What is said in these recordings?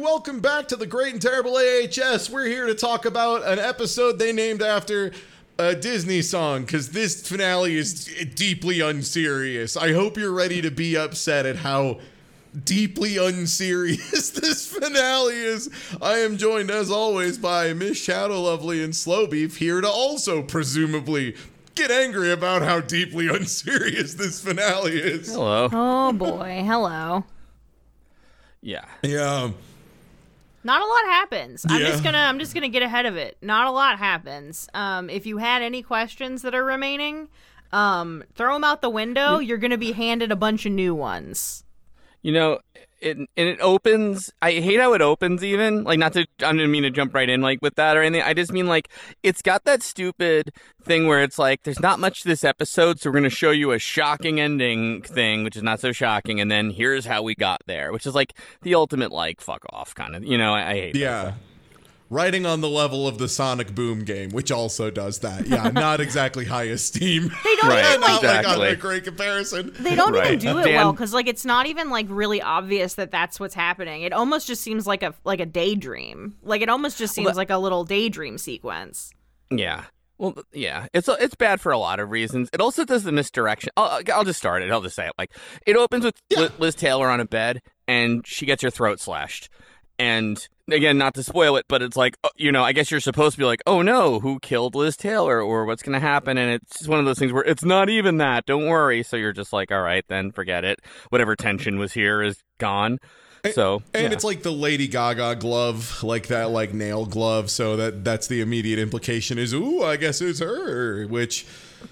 welcome back to the Great and Terrible AHS. We're here to talk about an episode they named after a Disney song, because this finale is deeply unserious. I hope you're ready to be upset at how deeply unserious this finale is. I am joined, as always, by Miss Shadow Lovely and Slow Beef, here to also presumably get angry about how deeply unserious this finale is. Hello. Oh boy, hello. Yeah. Yeah. Not a lot happens. Yeah. I'm just gonna get ahead of it. Not a lot happens. If you had any questions that are remaining, throw them out the window. You're gonna be handed a bunch of new ones. You know, it opens. I hate how it opens. Even like, I didn't mean to jump right in like with that or anything. I just mean like it's got that stupid thing where it's like there's not much to this episode, so we're gonna show you a shocking ending thing, which is not so shocking, and then here's how we got there, which is like the ultimate like fuck off kind of. You know, I hate. Yeah. That. Writing on the level of the Sonic Boom game, which also does that. Yeah, not exactly high esteem. They don't Right, even Not exactly. like a great comparison. They don't Right. even do it Dan- well because like it's not even like really obvious that that's what's happening. It almost just seems like a daydream. Like it almost just seems like a little daydream sequence. Yeah. Well, yeah, it's bad for a lot of reasons. It also does the misdirection. I'll just start it. I'll just say it. Like, it opens with Liz Taylor on a bed, and she gets her throat slashed. And again, not to spoil it, but it's like, I guess you're supposed to be like, oh no, who killed Liz Taylor, or what's going to happen? And it's one of those things where it's not even that. Don't worry. So you're just like, all right, then forget it. Whatever tension was here is gone. So It's like the Lady Gaga glove, like that, like nail glove. So that's the immediate implication is, ooh, I guess it's her. Which,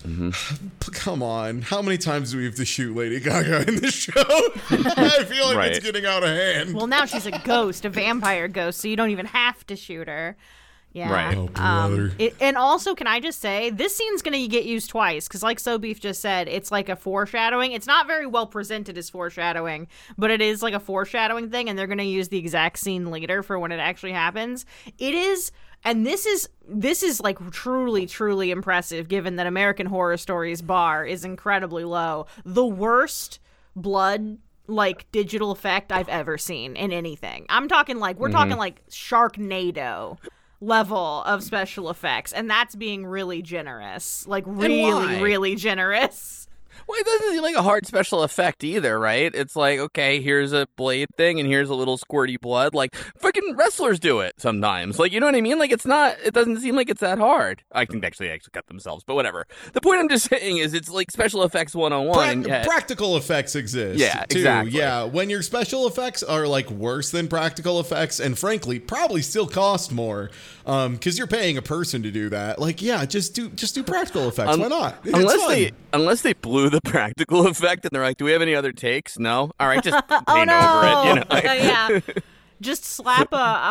come on, how many times do we have to shoot Lady Gaga in this show? I feel like Right. it's getting out of hand. Well, now she's a ghost, a vampire ghost, so you don't even have to shoot her. Yeah. Right. Oh, brother. And also, can I just say, this scene's going to get used twice, because like So Beef just said, it's like a foreshadowing. It's not very well presented as foreshadowing, but it is like a foreshadowing thing, and they're going to use the exact scene later for when it actually happens. It is, and this is like truly, truly impressive, given that American Horror Stories bar is incredibly low. The worst blood like digital effect I've ever seen in anything. I'm talking like, we're talking like Sharknado level of special effects, and that's being really generous, like really generous. Well, it doesn't seem like a hard special effect either, right? It's like, okay, here's a blade thing, and here's a little squirty blood. Like, freaking wrestlers do it sometimes. Like, you know what I mean? Like, it doesn't seem like it's that hard. I think they actually cut themselves, but whatever. The point I'm just saying is it's like special effects 101. Practical effects exist. Yeah, too. exactly. Yeah, when your special effects are like worse than practical effects, and frankly, probably still cost more, because you're paying a person to do that. Like, yeah, just do practical effects. Why not? It's Unless they blew the practical effect and they're like, do we have any other takes? No? All right, just Oh paint no! over it. You know? Yeah. Just slap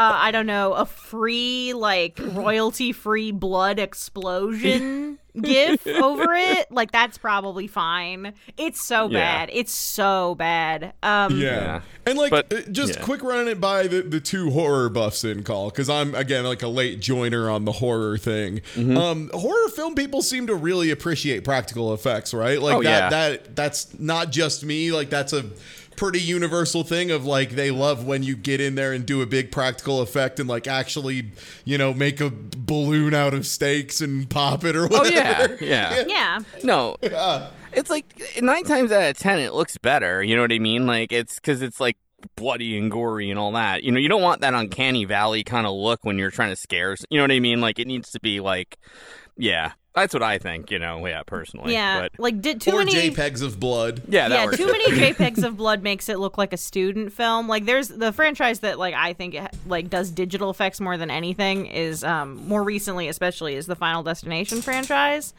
a free, like, royalty-free blood explosion gif over it. Like, that's probably fine. It's so bad. It's so bad. Yeah. And like, quick running it by the two horror buffs in call, because I'm, again, like a late joiner on the horror thing. Horror film people seem to really appreciate practical effects, right? Like that's not just me. Like, that's a pretty universal thing of like, they love when you get in there and do a big practical effect and like actually, make a balloon out of steaks and pop it or whatever. Yeah. No. It's like 9 times out of 10 it looks better. You know what I mean? Like, it's because it's like bloody and gory and all that. You don't want that uncanny valley kind of look when you're trying to scare. You know what I mean? Like, it needs to be like, that's what I think, personally. Yeah, but, like too or many JPEGs of blood. that works. too many JPEGs of blood makes it look like a student film. Like, there's the franchise that like I think like does digital effects more than anything is more recently, especially, is the Final Destination franchise.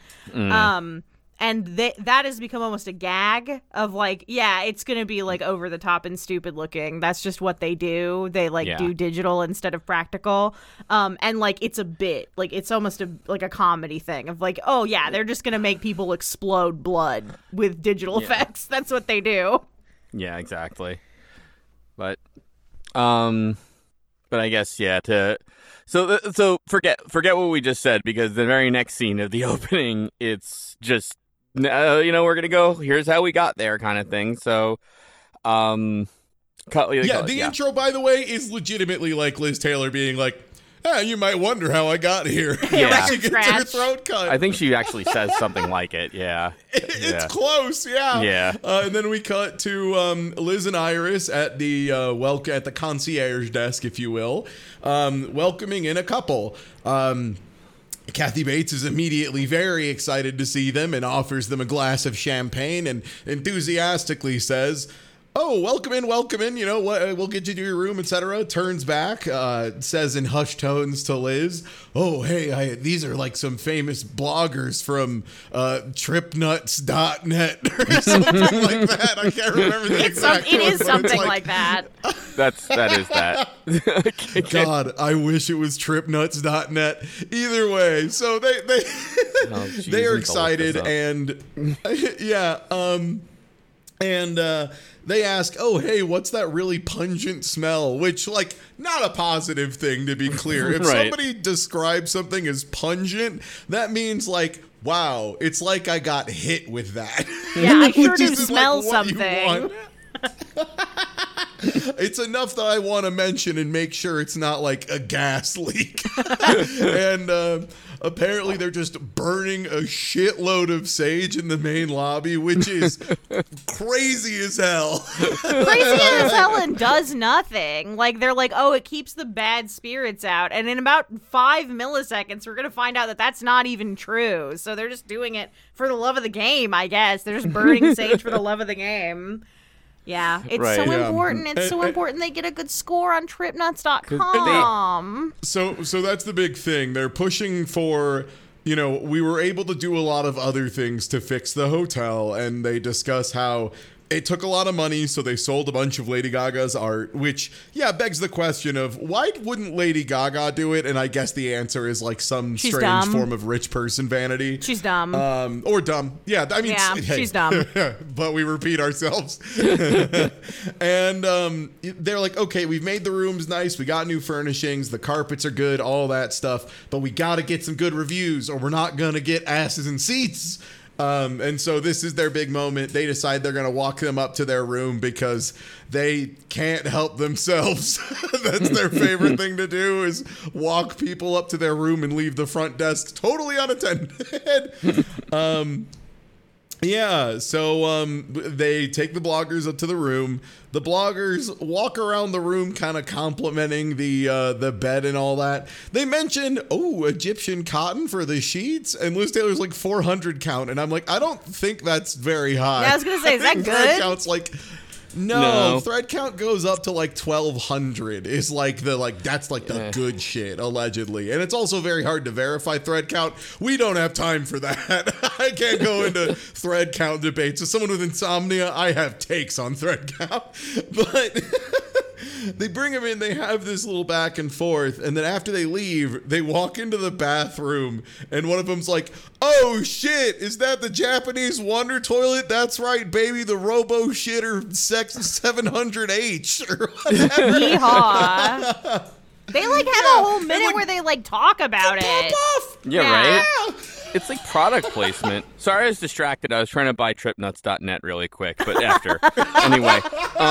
And that has become almost a gag of like, it's going to be like over the top and stupid looking. That's just what they do. They do digital instead of practical. And like, it's a bit like, it's almost like a comedy thing of like, oh yeah, they're just going to make people explode blood with digital effects. That's what they do. Yeah, exactly. But I guess, so forget what we just said, because the very next scene of the opening, it's just, we're going to go, here's how we got there kind of thing. So, The intro, by the way, is legitimately like Liz Taylor being like, you might wonder how I got here. Yeah. She gets her throat cut. I think she actually says something like it. Yeah. It's close. Yeah. Yeah. And then we cut to Liz and Iris at the at the concierge desk, if you will, welcoming in a couple. Kathy Bates is immediately very excited to see them and offers them a glass of champagne and enthusiastically says, "Oh, welcome in, you know, we'll get you to your room, etc." Turns back, says in hushed tones to Liz, "Oh, hey, these are like some famous bloggers from tripnuts.net or something like that." I can't remember the exact It one, is but something it's like that. That is that. God, I wish it was tripnuts.net. Either way, so they are excited and they ask, "Oh, hey, what's that really pungent smell?" Which, like, not a positive thing, to be clear. If Right. somebody describes something as pungent, that means, like, wow, it's like I got hit with that. Yeah, I sure Which do isn't, smell like, what you something. want. It's enough that I want to mention and make sure it's not like a gas leak. And apparently they're just burning a shitload of sage in the main lobby, which is crazy as hell. Crazy as hell and does nothing. Like, they're like, oh, it keeps the bad spirits out. And in about 5 milliseconds, we're going to find out that that's not even true. So they're just doing it for the love of the game, I guess. They're just burning sage for the love of the game. Yeah, it's Right. so Yeah. important. It's so important they get a good score on tripnuts.com. So that's the big thing. They're pushing for, you know, we were able to do a lot of other things to fix the hotel, and they discuss how it took a lot of money, so they sold a bunch of Lady Gaga's art, which, begs the question of why wouldn't Lady Gaga do it? And I guess the answer is like some She's strange dumb. form of rich person vanity. She's dumb. Or dumb. Yeah, I mean, Yeah, hey, she's dumb. but we repeat ourselves. And they're like, okay, we've made the rooms nice. We got new furnishings. The carpets are good, all that stuff. But we got to get some good reviews or we're not going to get asses in seats. And so this is their big moment. They decide they're going to walk them up to their room because they can't help themselves. That's their favorite thing to do, is walk people up to their room and leave the front desk totally unattended. So they take the bloggers up to the room. The bloggers walk around the room kind of complimenting the bed and all that. They mention, Egyptian cotton for the sheets, and Liz Taylor's like 400 count, and I'm like, I don't think that's very high. Yeah, I was gonna say, is that Thread good? count's like, no, thread count goes up to like 1,200 is like that's like the good shit, allegedly. And it's also very hard to verify thread count. We don't have time for that. I can't go into thread count debates. As someone with insomnia, I have takes on thread count. But they bring him in, they have this little back and forth, and then after they leave, they walk into the bathroom, and one of them's like, "Oh shit, is that the Japanese wonder toilet? That's right, baby, the Robo Shitter Sex 700H," or whatever. Yeehaw. They like have a whole minute where they like talk about it. Pop off! Yeah, right? It's like product placement. Sorry, I was distracted. I was trying to buy tripnuts.net really quick, but after. Anyway.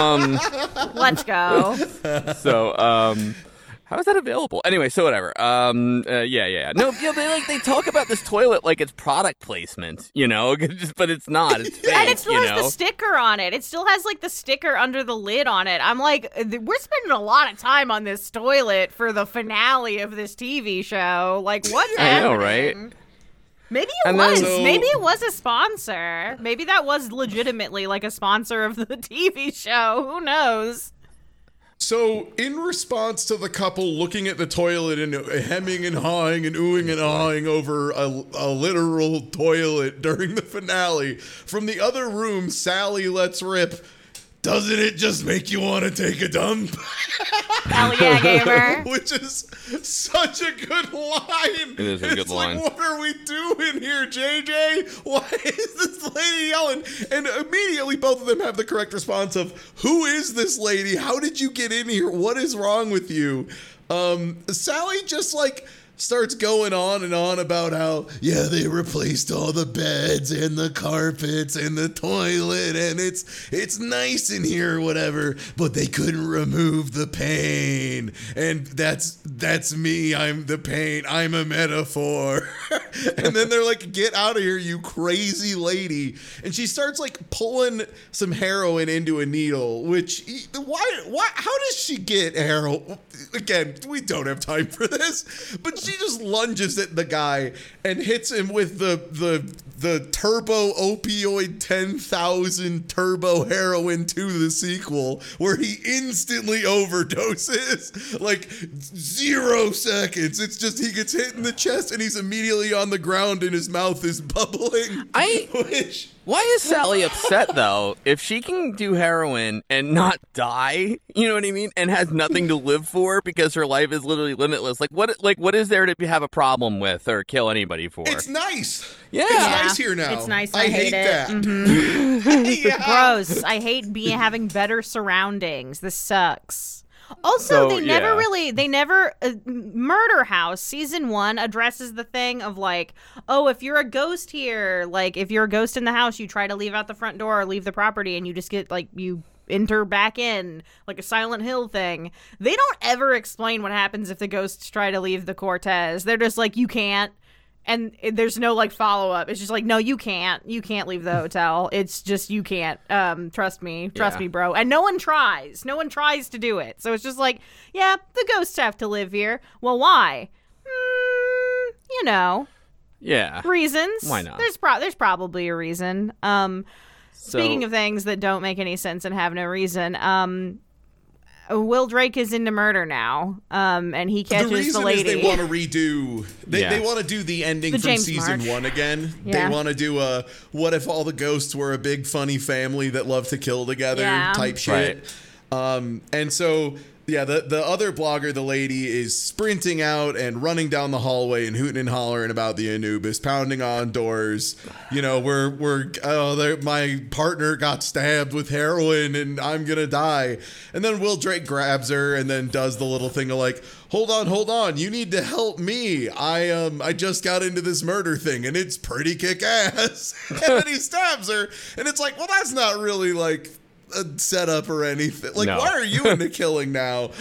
Let's go. So, how is that available? Anyway, so whatever. No, they talk about this toilet like it's product placement, you know, but it's not. It's fake, And it still you has know? the sticker on it. It still has like the sticker under the lid on it. I'm like, we're spending a lot of time on this toilet for the finale of this TV show. Like, what's I know, happening? right? Maybe it And was. then- Maybe it was a sponsor. Maybe that was legitimately like a sponsor of the TV show. Who knows? So, in response to the couple looking at the toilet and hemming and hawing and oohing and ahhing over a literal toilet during the finale, from the other room, Sally lets rip, "Doesn't it just make you want to take a dump?" Hell yeah, gamer. Which is such a good line. It is a good line. Like, what are we doing here, JJ? Why is this lady yelling? And immediately both of them have the correct response of, who is this lady? How did you get in here? What is wrong with you? Sally just like starts going on and on about how, yeah, they replaced all the beds and the carpets and the toilet and it's nice in here or whatever, but they couldn't remove the pain. And that's me. I'm the pain. I'm a metaphor. And then they're like, get out of here, you crazy lady. And she starts like pulling some heroin into a needle, which why how does she get heroin? Again, we don't have time for this, but she just lunges at the guy and hits him with the turbo opioid 10,000 turbo heroin to the sequel, where he instantly overdoses, like 0 seconds. It's just he gets hit in the chest and he's immediately on the ground and his mouth is bubbling. Why is Sally upset, though? If she can do heroin and not die, you know what I mean, and has nothing to live for because her life is literally limitless, what is there to have a problem with or kill anybody for? It's nice. Yeah. It's nice here now. It's nice. I hate it. that. Mm-hmm. Yeah. Gross. I hate having better surroundings. This sucks. Also, Murder House season 1 addresses the thing of like, oh, if you're a ghost here, like if you're a ghost in the house, you try to leave out the front door or leave the property and you just get like, you enter back in, like a Silent Hill thing. They don't ever explain what happens if the ghosts try to leave the Cortez. They're just like, you can't. And there's no like follow up. It's just like, no, you can't leave the hotel. It's just, you can't. Trust me, bro. And no one tries to do it. So it's just like, yeah, the ghosts have to live here. Well, why? Yeah. Reasons. Why not? There's probably a reason. Speaking of things that don't make any sense and have no reason, Will Drake is into murder now, and he catches the lady. The reason is they want to redo. They want to do the ending from James season March. 1 again. Yeah. They want to do a what if all the ghosts were a big funny family that love to kill together type shit. Right. And so. Yeah, the other blogger, the lady, is sprinting out and running down the hallway and hooting and hollering about the Anubis, pounding on doors. You know, my partner got stabbed with heroin and I'm gonna die. And then Will Drake grabs her and then does the little thing of like, hold on, you need to help me. I just got into this murder thing and it's pretty kick ass. And then he stabs her and it's like, well, that's not really like a setup or anything. Like, why are you into killing now?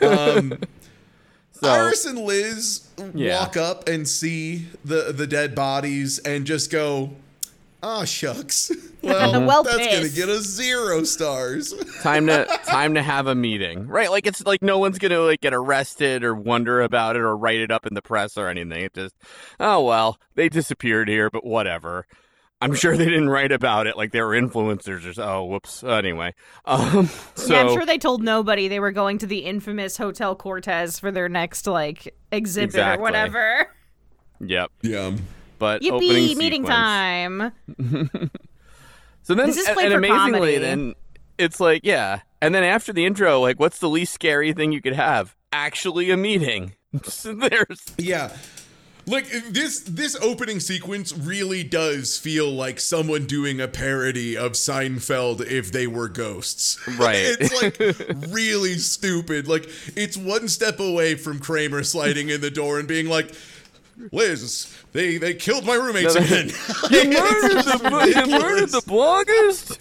Iris and Liz walk up and see the dead bodies and just go, "Ah, shucks. Well, that's gonna get us 0 stars." Time to have a meeting, right? Like it's like no one's gonna like get arrested or wonder about it or write it up in the press or anything. It just, oh well, they disappeared here, but whatever. I'm sure they didn't write about it like they were influencers or oh, whoops. Anyway, I'm sure they told nobody they were going to the infamous Hotel Cortez for their next like exhibit or whatever. Yep. Yeah. But yippee, meeting time. So then, this is and amazingly, comedy. then it's like, yeah. And then after the intro, like, what's the least scary thing you could have? Actually, a meeting. Yeah. Like, this opening sequence really does feel like someone doing a parody of Seinfeld if they were ghosts. Right. It's, like, really stupid. Like, it's one step away from Kramer sliding in the door and being like, Liz, they killed my roommates again. You murdered the bloggers?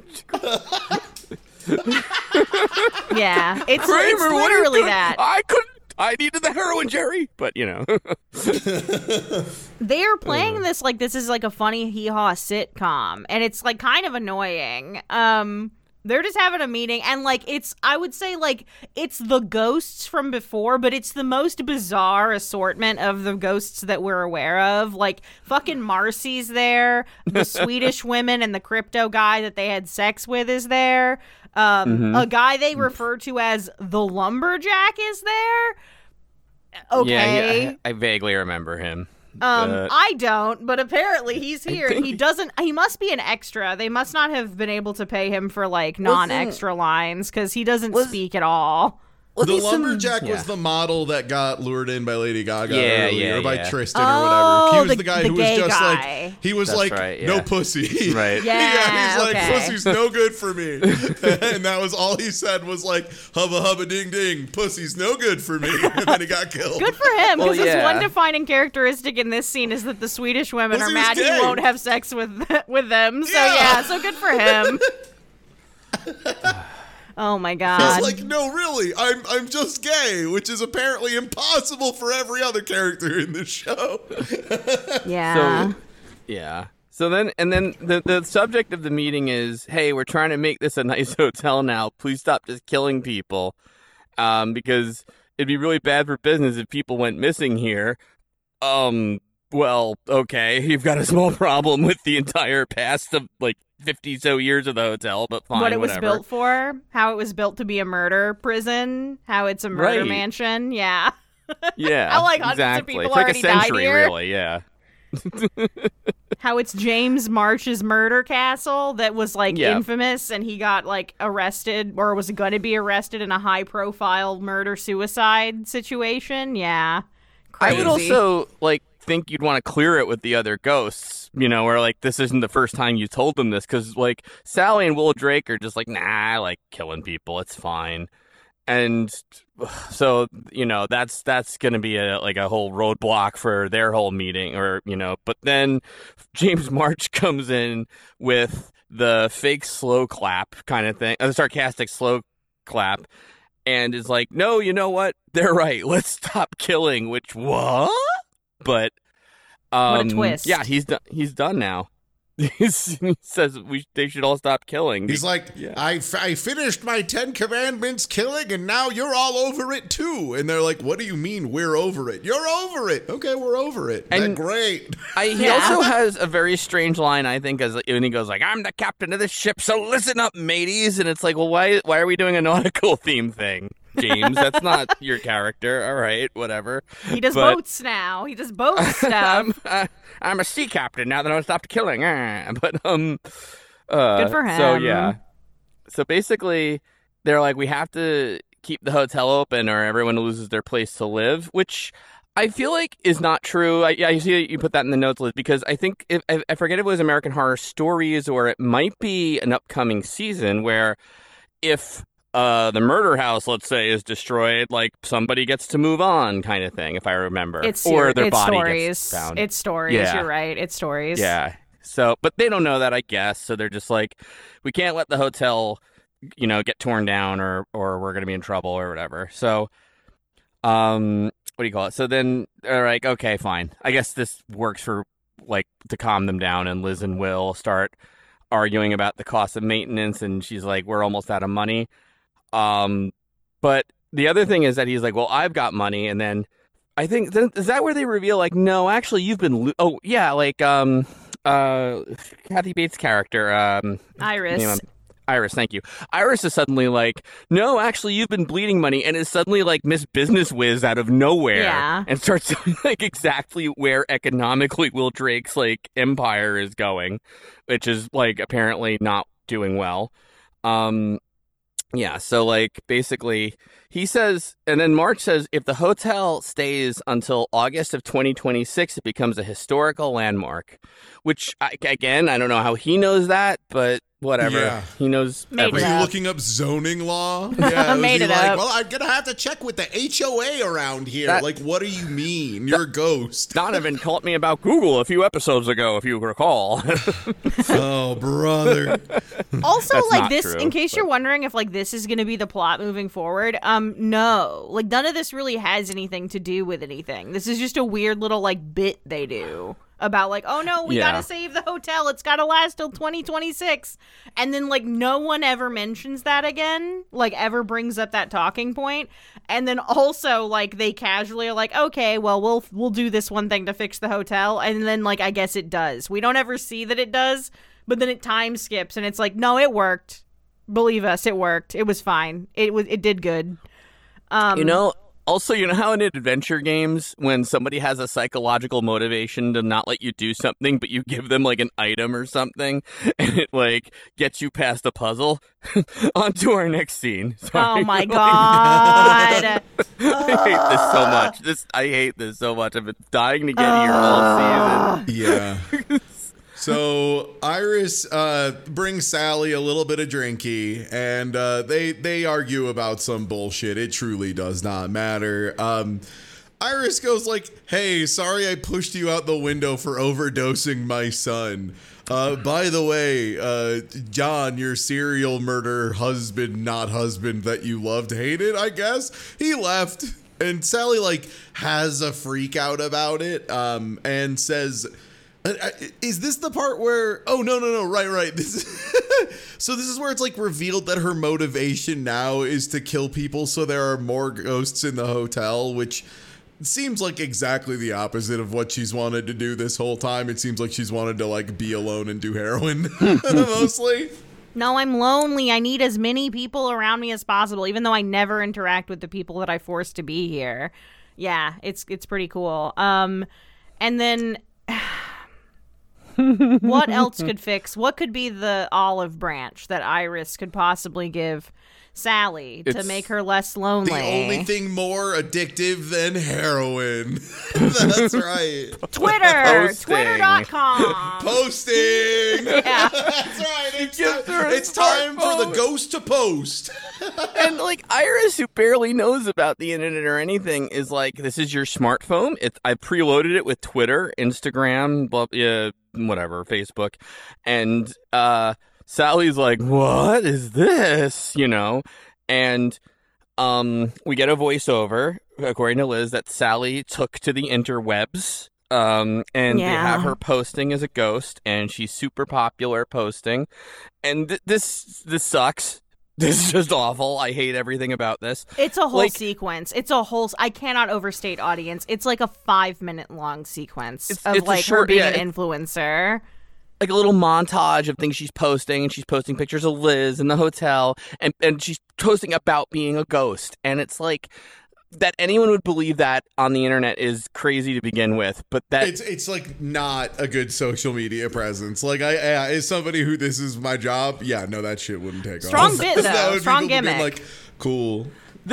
Yeah, it's Kramer, literally that. I needed the heroin, Jerry. But, you know. They are playing this like this is like a funny hee-haw sitcom. And it's like kind of annoying. They're just having a meeting. And like I would say like it's the ghosts from before. But it's the most bizarre assortment of the ghosts that we're aware of. Like fucking Marcy's there. The Swedish women and the crypto guy that they had sex with is there. A guy they refer to as the lumberjack is there. Okay. Yeah, I vaguely remember him. I don't, but apparently he's here. He must be an extra. They must not have been able to pay him for like non-extra lines because he doesn't speak at all. Well, the lumberjack was the model that got lured in by Lady Gaga earlier, or by Tristan or whatever. He was the guy who was just guy. like, he was That's like, right, no pussy. Right. Yeah, he's like, pussy's no good for me. And that was all he said was like, hubba hubba ding ding, pussy's no good for me. And then he got killed. Good for him, because Well, his yeah. one defining characteristic in this scene is that the Swedish women Was are he was mad he gay. won't have sex with them. So Yeah. so good for him. Oh my I god. was like, no, really, I'm just gay, which is apparently impossible for every other character in this show. Yeah. So, yeah. So then the subject of the meeting is, hey, we're trying to make this a nice hotel now. Please stop just killing people, because it'd be really bad for business if people went missing here. Well, okay, you've got a small problem with the entire past of like 50 so years of the hotel, but fine, What it was whatever. built for, how it was built to be a murder prison, how it's a murder Right. mansion. Yeah. Yeah, How, like, hundreds of exactly. people It's like a already died century, here. really. Yeah. How it's James March's murder castle that was like Yeah. infamous, and he got like arrested or was going to be arrested in a high profile murder suicide situation. Yeah. I Crazy. would also like think you'd want to clear it with the other ghosts, or like this isn't the first time you told them this, because like Sally and Will Drake are just like, nah, I like killing people, it's fine. And so that's gonna be a whole roadblock for their whole meeting, or but then James March comes in with the fake slow clap kind of thing, the sarcastic slow clap, and is like, no, you know what, they're right, let's stop killing. Which what? But What a twist. Yeah, he's done now. He says they should all stop killing. He's like, I finished my 10 commandments killing, and now you're all over it too. And they're like, what do you mean we're over it? You're over it. Okay, we're over it. And- Great. He also has a very strange line, I think, when he goes like, I'm the captain of this ship, so listen up, mateys. And it's like, well, why are we doing a nautical theme thing, James? That's not your character. All right, whatever. He does boats now. He does boat stuff. I'm a sea captain now that I stopped killing. But Good for him. So yeah. So basically, they're like, we have to keep the hotel open or everyone loses their place to live, which I feel like is not true. I see that you put that in the notes list, because I think I forget if it was American Horror Stories or it might be an upcoming season where if the murder house, let's say, is destroyed, like somebody gets to move on, kind of thing, if I remember. Or their body stories. gets found. It's stories. Yeah. You're right. It's stories. Yeah. So, but they don't know that, I guess. So they're just like, we can't let the hotel, get torn down, or we're gonna be in trouble or whatever. So, what do you call it? So then they're like, okay, fine. I guess this works for like to calm them down, and Liz and Will start arguing about the cost of maintenance, and she's like, we're almost out of money. But the other thing is that he's like, well, I've got money, and then I think is that where they reveal like, no, actually, you've been Kathy Bates' character, Iris. Iris, thank you. Iris is suddenly like, no, actually, you've been bleeding money, and is suddenly like Miss Business Whiz out of nowhere, Yeah. and starts telling like exactly where economically Will Drake's like empire is going, which is like apparently not doing well. Yeah, so like basically he says, and then March says, if the hotel stays until August of 2026, it becomes a historical landmark, which again, I don't know how he knows that, but whatever. Yeah. He knows Made it Was everything. he up. looking up zoning law? Yeah, was Made he it like, up. well, I'm gonna have to check with the HOA around here. That- like, what do you mean? You're a ghost. Donovan called me about Google a few episodes ago, if you recall. Oh, brother. Also, That's like not this, true, in case but- you're wondering if like this is going to be the plot moving forward, no, like none of this really has anything to do with anything. This is just a weird little like bit they do about like, oh no, we Yeah. gotta save the hotel. It's gotta last till 2026, and then like no one ever mentions that again, like ever brings up that talking point, and then also like they casually are like, okay, well we'll do this one thing to fix the hotel, and then like I guess it does. We don't ever see that it does. But then it time skips, and it's like, no, it worked. Believe us, it worked. It was fine. It did good. Also, you know how in adventure games, when somebody has a psychological motivation to not let you do something, but you give them like an item or something, and it like gets you past a puzzle? On to our next scene. Sorry. Oh my god. I hate this so much. I hate this so much. I've been dying to get here all season. Yeah. So Iris brings Sally a little bit of drinky, and they argue about some bullshit. It truly does not matter. Iris goes like, "Hey, sorry I pushed you out the window for overdosing my son. By the way, John, your serial murder husband, not husband that you loved, hated, I guess, he left." And Sally like has a freak out about it, and says, is this the part where, oh, no, right. So this is where it's like revealed that her motivation now is to kill people so there are more ghosts in the hotel, which seems like exactly the opposite of what she's wanted to do this whole time. It seems like she's wanted to like be alone and do heroin mostly. No, I'm lonely. I need as many people around me as possible, even though I never interact with the people that I force to be here. Yeah, it's pretty cool. And then what else could fix? What could be the olive branch that Iris could possibly give Sally to make her less lonely? The only thing more addictive than heroin. That's right. Twitter. Twitter.com. Posting. Yeah. That's right. It's time for the ghost to post. And like Iris, who barely knows about the internet or anything, is like, this is your smartphone. I preloaded it with Twitter, Instagram, whatever, Facebook. And Sally's like, what is this? You know? And we get a voiceover, according to Liz, that Sally took to the interwebs. And they have her posting as a ghost, and she's super popular posting. And this sucks. This is just awful. I hate everything about this. It's a whole sequence. I cannot overstate, audience. It's like a 5-minute long sequence of like her being an influencer. Like a little montage of things she's posting, and she's posting pictures of Liz in the hotel, and she's posting about being a ghost. And it's like, that anyone would believe that on the internet is crazy to begin with, but that it's like not a good social media presence. Like as somebody who this is my job, that shit wouldn't take off. Strong bit though, strong gimmick. Like, cool.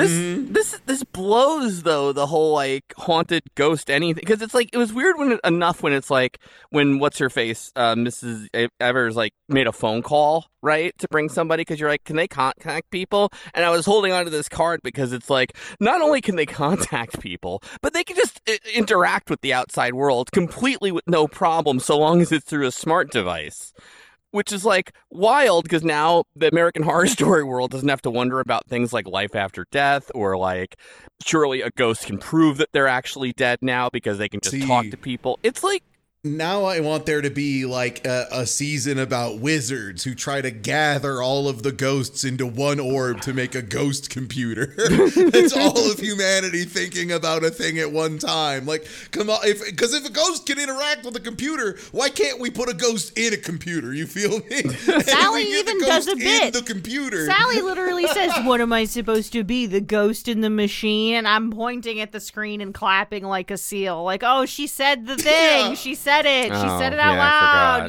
This blows though, the whole like haunted ghost anything, because it's like, it was weird when it's like when what's her face Mrs. Evers like made a phone call, right, to bring somebody, because you're like, can they contact people? And I was holding on to this card because it's like, not only can they contact people, but they can just interact with the outside world completely with no problem, so long as it's through a smart device. Which is like wild, because now the American Horror Story world doesn't have to wonder about things like life after death, or like, surely a ghost can prove that they're actually dead now because they can just talk to people. It's like, now I want there to be like a season about wizards who try to gather all of the ghosts into one orb to make a ghost computer. It's all of humanity thinking about a thing at one time. Like, come on, because if a ghost can interact with a computer, why can't we put a ghost in a computer? You feel me? Sally even does a bit. The computer. Sally literally says, "What am I supposed to be, the ghost in the machine?" And I'm pointing at the screen and clapping like a seal. Like, oh, she said the thing. Yeah. She said it. She said it out loud.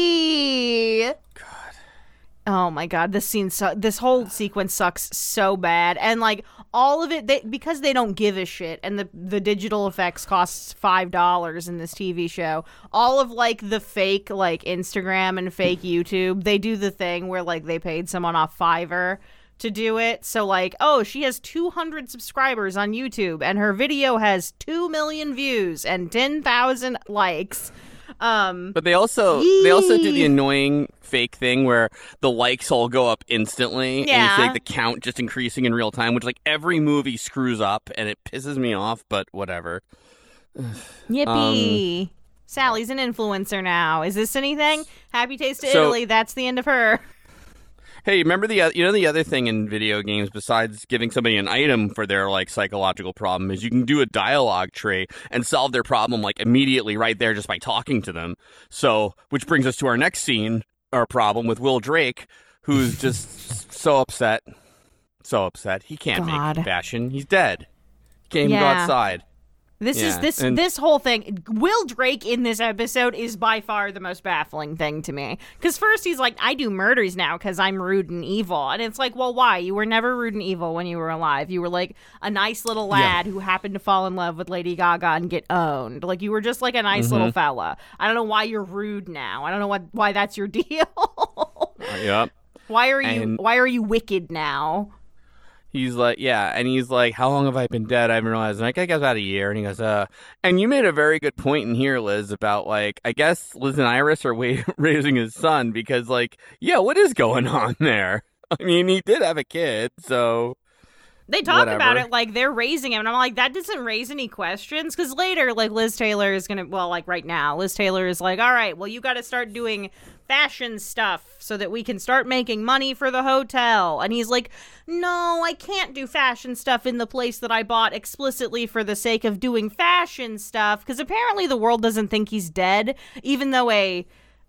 Yippee! God. Oh my god, this whole sequence sucks so bad, and like all of it, because they don't give a shit, and the digital effects costs $5 in this TV show. All of like the fake like Instagram and fake YouTube, they do the thing where like they paid someone off Fiverr to do it. So like, oh, she has 200 subscribers on YouTube, and her video has 2 million views and 10,000 likes. But they also do the annoying fake thing where the likes all go up instantly, and you see like the count just increasing in real time, which like every movie screws up, and it pisses me off. But whatever. Yippee! Sally's an influencer now. Is this anything? Happy Taste of Italy. That's the end of her. Hey, remember the other thing in video games besides giving somebody an item for their like psychological problem is you can do a dialogue tree and solve their problem like immediately right there just by talking to them. So, which brings us to our next scene, our problem with Will Drake, who's just so upset. He can't make fashion. He's dead. Can't even go outside. This whole thing. Will Drake in this episode is by far the most baffling thing to me. Because first he's like, I do murders now because I'm rude and evil. And it's like, well, why? You were never rude and evil when you were alive. You were like a nice little lad who happened to fall in love with Lady Gaga and get owned. Like, you were just like a nice little fella. I don't know why you're rude now. I don't know why that's your deal. Yep. Why are you wicked now? He's like, and he's like, how long have I been dead? I haven't realized. I'm like, I guess about a year. And he goes, and you made a very good point in here, Liz, about like, I guess Liz and Iris are raising his son because like, what is going on there? I mean, he did have a kid, so. They talk about it like they're raising him, and I'm like, that doesn't raise any questions, because later, like, Liz Taylor is gonna, well, like, right now, Liz Taylor is like, all right, well, you gotta start doing fashion stuff so that we can start making money for the hotel, and he's like, no, I can't do fashion stuff in the place that I bought explicitly for the sake of doing fashion stuff, because apparently the world doesn't think he's dead, even though a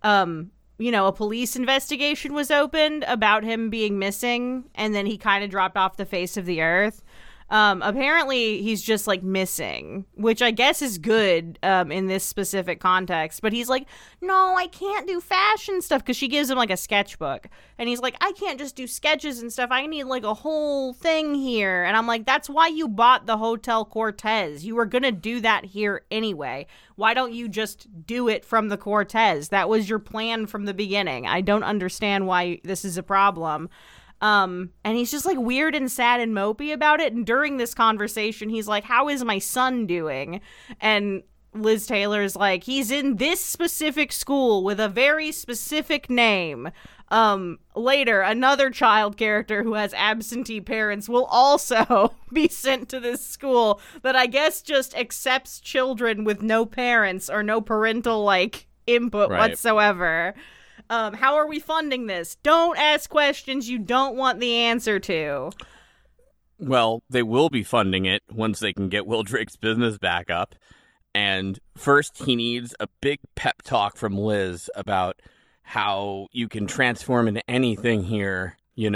police investigation was opened about him being missing, and then he kind of dropped off the face of the earth. Apparently, he's just, like, missing, which I guess is good in this specific context. But he's like, no, I can't do fashion stuff, because she gives him, like, a sketchbook. And he's like, I can't just do sketches and stuff. I need, like, a whole thing here. And I'm like, that's why you bought the Hotel Cortez. You were going to do that here anyway. Why don't you just do it from the Cortez? That was your plan from the beginning. I don't understand why this is a problem. And he's just like weird and sad and mopey about it. And during this conversation, he's like, how is my son doing? And Liz Taylor's like, he's in this specific school with a very specific name. Later, another child character who has absentee parents will also be sent to this school that I guess just accepts children with no parents or no parental, like, input whatsoever. How are we funding this? Don't ask questions you don't want the answer to. Well, they will be funding it once they can get Will Drake's business back up. And first, he needs a big pep talk from Liz about how you can transform into anything here,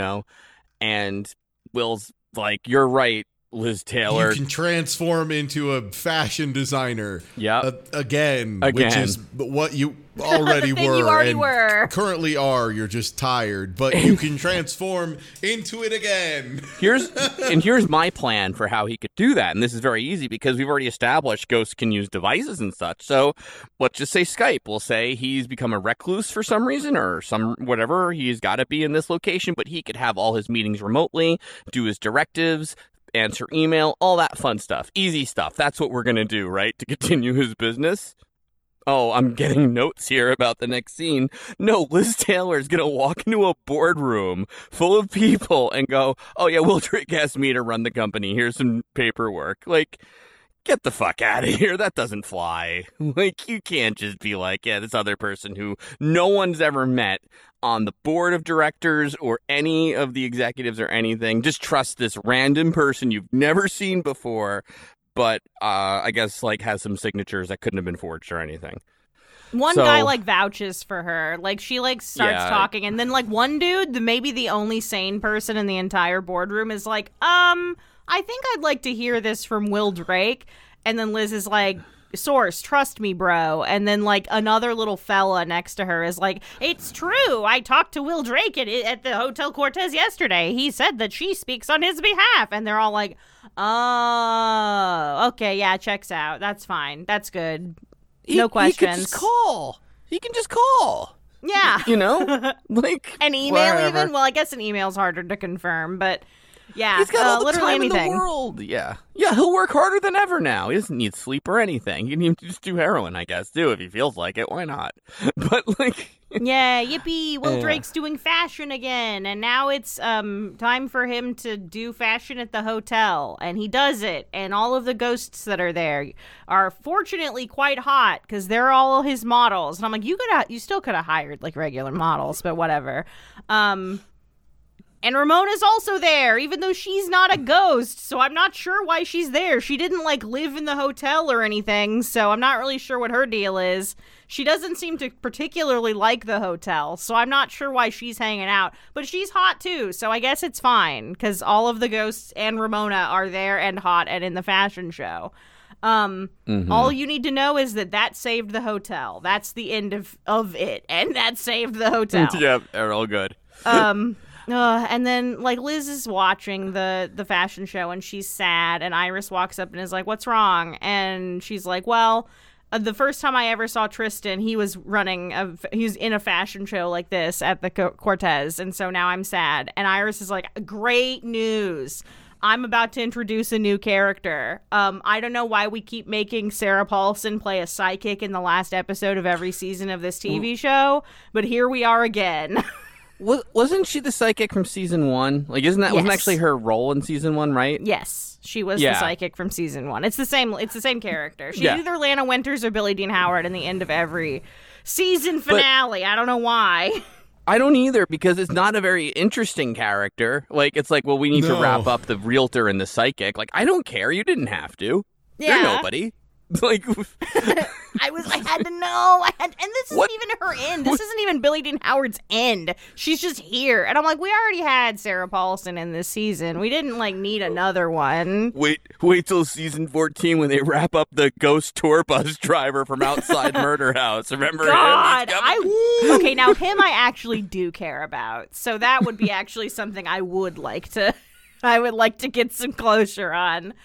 And Will's like, you're right, Liz Taylor. You can transform into a fashion designer. Yeah. Again, which is what you already were. Currently are. You're just tired, but you can transform into it again. Here's my plan for how he could do that. And this is very easy because we've already established ghosts can use devices and such. So let's just say Skype. We'll say he's become a recluse for some reason or some whatever. He's got to be in this location, but he could have all his meetings remotely, do his directives, answer email, all that fun stuff. Easy stuff. That's what we're going to do, right? To continue his business. Oh, I'm getting notes here about the next scene. No, Liz Taylor is going to walk into a boardroom full of people and go, oh yeah, Will Drake asked me to run the company. Here's some paperwork. Like, get the fuck out of here. That doesn't fly. Like, you can't just be like, yeah, this other person who no one's ever met on the board of directors or any of the executives or anything. Just trust this random person you've never seen before, but I guess like has some signatures that couldn't have been forged or anything. One guy like vouches for her. Like she like starts talking, and then like one dude, maybe the only sane person in the entire boardroom, is like, I think I'd like to hear this from Will Drake. And then Liz is like, source, trust me, bro. And then like another little fella next to her is like, it's true, I talked to Will Drake at the Hotel Cortez yesterday. He said that she speaks on his behalf. And they're all like, oh, okay, yeah, checks out. That's fine. That's good. No questions. He can just call. He can just call. Yeah. Like an email whatever. Even? Well, I guess an email's harder to confirm, but yeah, he's got all the literally time anything. In the world. Yeah, he'll work harder than ever now. He doesn't need sleep or anything. He can just do heroin, I guess, too, if he feels like it. Why not? But like, yeah, yippee! Will Drake's doing fashion again, and now it's time for him to do fashion at the hotel, and he does it. And all of the ghosts that are there are fortunately quite hot because they're all his models. And I'm like, you still could have hired like regular models, but whatever. And Ramona's also there, even though she's not a ghost, so I'm not sure why she's there. She didn't, like, live in the hotel or anything, so I'm not really sure what her deal is. She doesn't seem to particularly like the hotel, so I'm not sure why she's hanging out. But she's hot, too, so I guess it's fine, because all of the ghosts and Ramona are there and hot and in the fashion show. All you need to know is that saved the hotel. That's the end of it, and that saved the hotel. Yep, they're all good. And then, like, Liz is watching the fashion show, and she's sad, and Iris walks up and is like, what's wrong? And she's like, well, the first time I ever saw Tristan, he was in a fashion show like this at the Cortez, and so now I'm sad. And Iris is like, great news. I'm about to introduce a new character. I don't know why we keep making Sarah Paulson play a psychic in the last episode of every season of this TV show, but here we are again. Wasn't she the psychic from season 1? Like, wasn't actually her role in season 1, right? Yes, she was the psychic from season 1. It's the same character. She's either Lana Winters or Billie Dean Howard in the end of every season finale. I don't know why. I don't either, because it's not a very interesting character. Like, it's like, well, we need to wrap up the realtor and the psychic. Like, I don't care. You didn't have to. Yeah. You're nobody. Like, I had to know. And this isn't even her end. This isn't even Billie Dean Howard's end. She's just here. And I'm like, we already had Sarah Paulson in this season. We didn't, like, need another one. Wait till season 14 when they wrap up the ghost tour bus driver from outside Murder House. Remember God, him? Okay, now him I actually do care about. So that would be actually something I would like to get some closure on.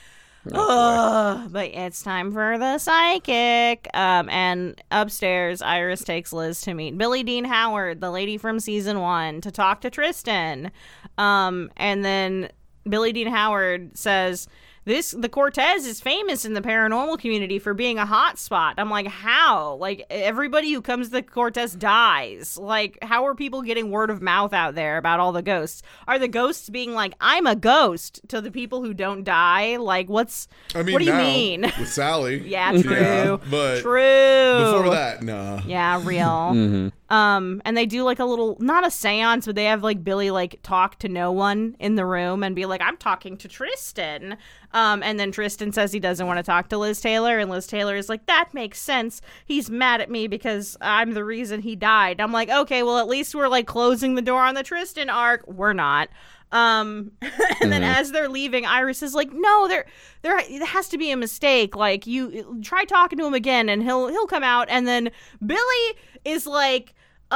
But it's time for the psychic. And upstairs, Iris takes Liz to meet Billie Dean Howard, the lady from season 1, to talk to Tristan. And then Billie Dean Howard says, the Cortez is famous in the paranormal community for being a hot spot. I'm like, how? Like, everybody who comes to the Cortez dies. Like, how are people getting word of mouth out there about all the ghosts? Are the ghosts being like, I'm a ghost to the people who don't die? Like, what do you mean? With Sally. Yeah, true. Yeah, but true. Before that, no. Yeah, real. And they do like a little, not a seance, but they have like Billie like talk to no one in the room and be like, I'm talking to Tristan. And then Tristan says he doesn't want to talk to Liz Taylor, and Liz Taylor is like, that makes sense. He's mad at me because I'm the reason he died. I'm like, okay, well, at least we're like closing the door on the Tristan arc. We're not. And then as they're leaving, Iris is like, no, there has to be a mistake. Like, you try talking to him again and he'll come out. And then Billie is like,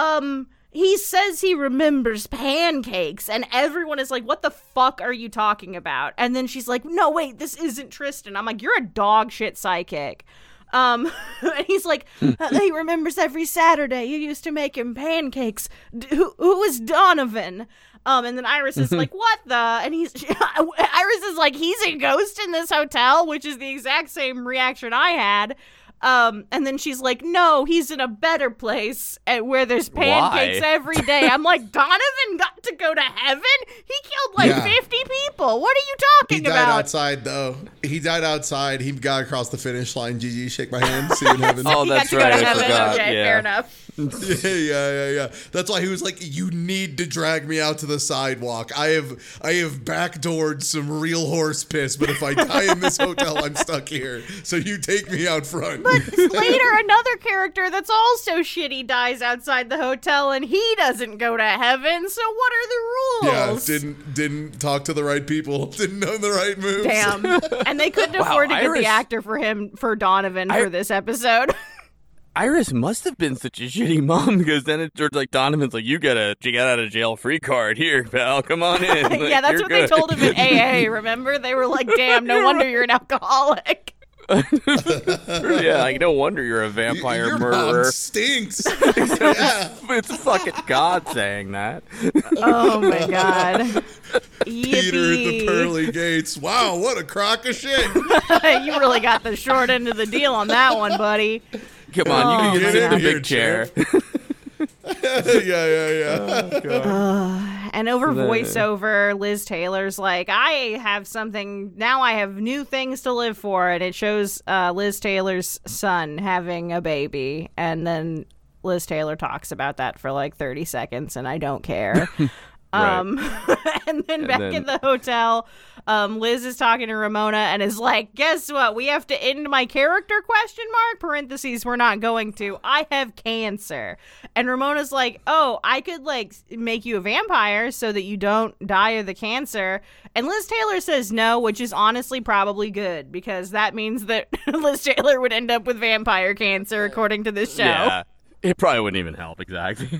he says he remembers pancakes, and everyone is like, what the fuck are you talking about? And then she's like, no, wait, this isn't Tristan. I'm like, you're a dog shit psychic. And he's like, he remembers every Saturday you used to make him pancakes. Who was Donovan? And then Iris is like, what the? And Iris is like, he's a ghost in this hotel, which is the exact same reaction I had. And then she's like, no, he's in a better place where there's pancakes every day. I'm like, Donovan got to go to heaven? He killed like 50 people. What are you talking about? He died outside, though. He died outside. He got across the finish line. Gigi, shake my hand. See you in heaven. Oh, that's right. I forgot. Okay, fair enough. Yeah. That's why he was like, you need to drag me out to the sidewalk. I have backdoored some real horse piss, but if I die in this hotel, I'm stuck here. So you take me out front. But later, another character that's also shitty dies outside the hotel, and he doesn't go to heaven. So what are the rules? Yeah, didn't talk to the right people. Didn't know the right moves. Damn. And they couldn't afford to get the actor for Donovan for this episode. Iris must have been such a shitty mom, because then it's like Donovan's like, you got out of jail free card here, pal. Come on in. Like, yeah, that's what they told him in AA. Remember? They were like, damn, no wonder you're an alcoholic. Yeah, like, no wonder you're a vampire your murderer. Mom stinks. It's fucking God saying that. Oh my God. Peter at the pearly gates. Wow, what a crock of shit. You really got the short end of the deal on that one, buddy. Come on, you can get in the big chair. Yeah. Oh, God. And over voiceover, Liz Taylor's like, I have new things to live for. And it shows Liz Taylor's son having a baby. And then Liz Taylor talks about that for like 30 seconds, and I don't care. And then in the hotel, Liz is talking to Ramona and is like, guess what? We have to end my character ? Parentheses, we're not going to. I have cancer. And Ramona's like, oh, I could like make you a vampire so that you don't die of the cancer. And Liz Taylor says no, which is honestly probably good because that means that Liz Taylor would end up with vampire cancer according to this show. Yeah, it probably wouldn't even help, exactly.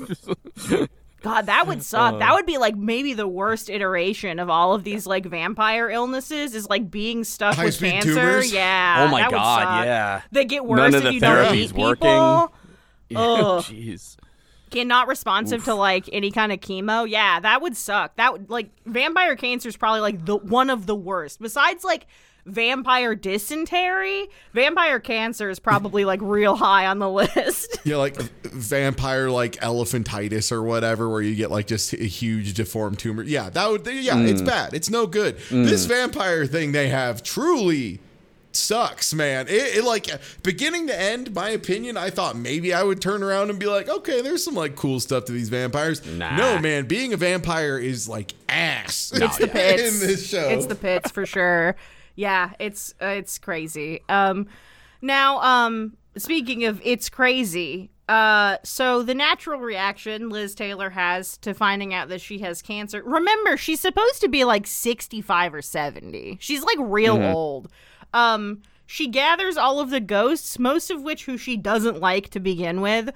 God, that would suck. That would be like maybe the worst iteration of all of these like vampire illnesses is like being stuck with cancer. Tumors? Yeah. Oh my that would God, suck. yeah. They get worse if you don't eat people. Oh, Ugh. jeez. Not responsive to like any kind of chemo. Yeah, that would suck. That would like vampire cancer is probably like the one of the worst. Besides like vampire dysentery, vampire cancer is probably like real high on the list. Yeah, like vampire like elephantitis or whatever, where you get like just a huge deformed tumor. Yeah, it's bad. It's no good. This vampire thing they have truly sucks, man. It like beginning to end, my opinion, I thought maybe I would turn around and be like, okay, there's some like cool stuff to these vampires. Nah. No, man, being a vampire is like ass. It's the pits in this show. It's the pits for sure. Yeah, it's crazy. Now, speaking of it's crazy, so the natural reaction Liz Taylor has to finding out that she has cancer. Remember, she's supposed to be like 65 or 70. She's like real old. She gathers all of the ghosts, most of which who she doesn't like to begin with,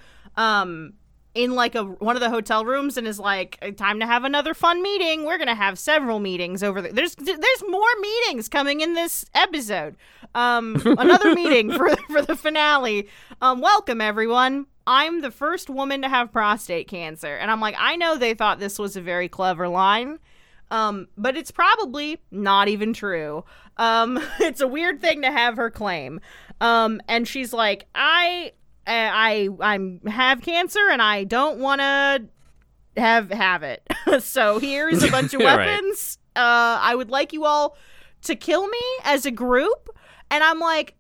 in like one of the hotel rooms and is like, time to have another fun meeting. We're gonna have several meetings over there. There's more meetings coming in this episode. Another meeting for the finale. Welcome everyone. I'm the first woman to have prostate cancer. And I'm like, I know they thought this was a very clever line. But it's probably not even true. It's a weird thing to have her claim. And she's like, I have cancer and I don't want to have it. So here's a bunch of weapons. Right. I would like you all to kill me as a group. And I'm like,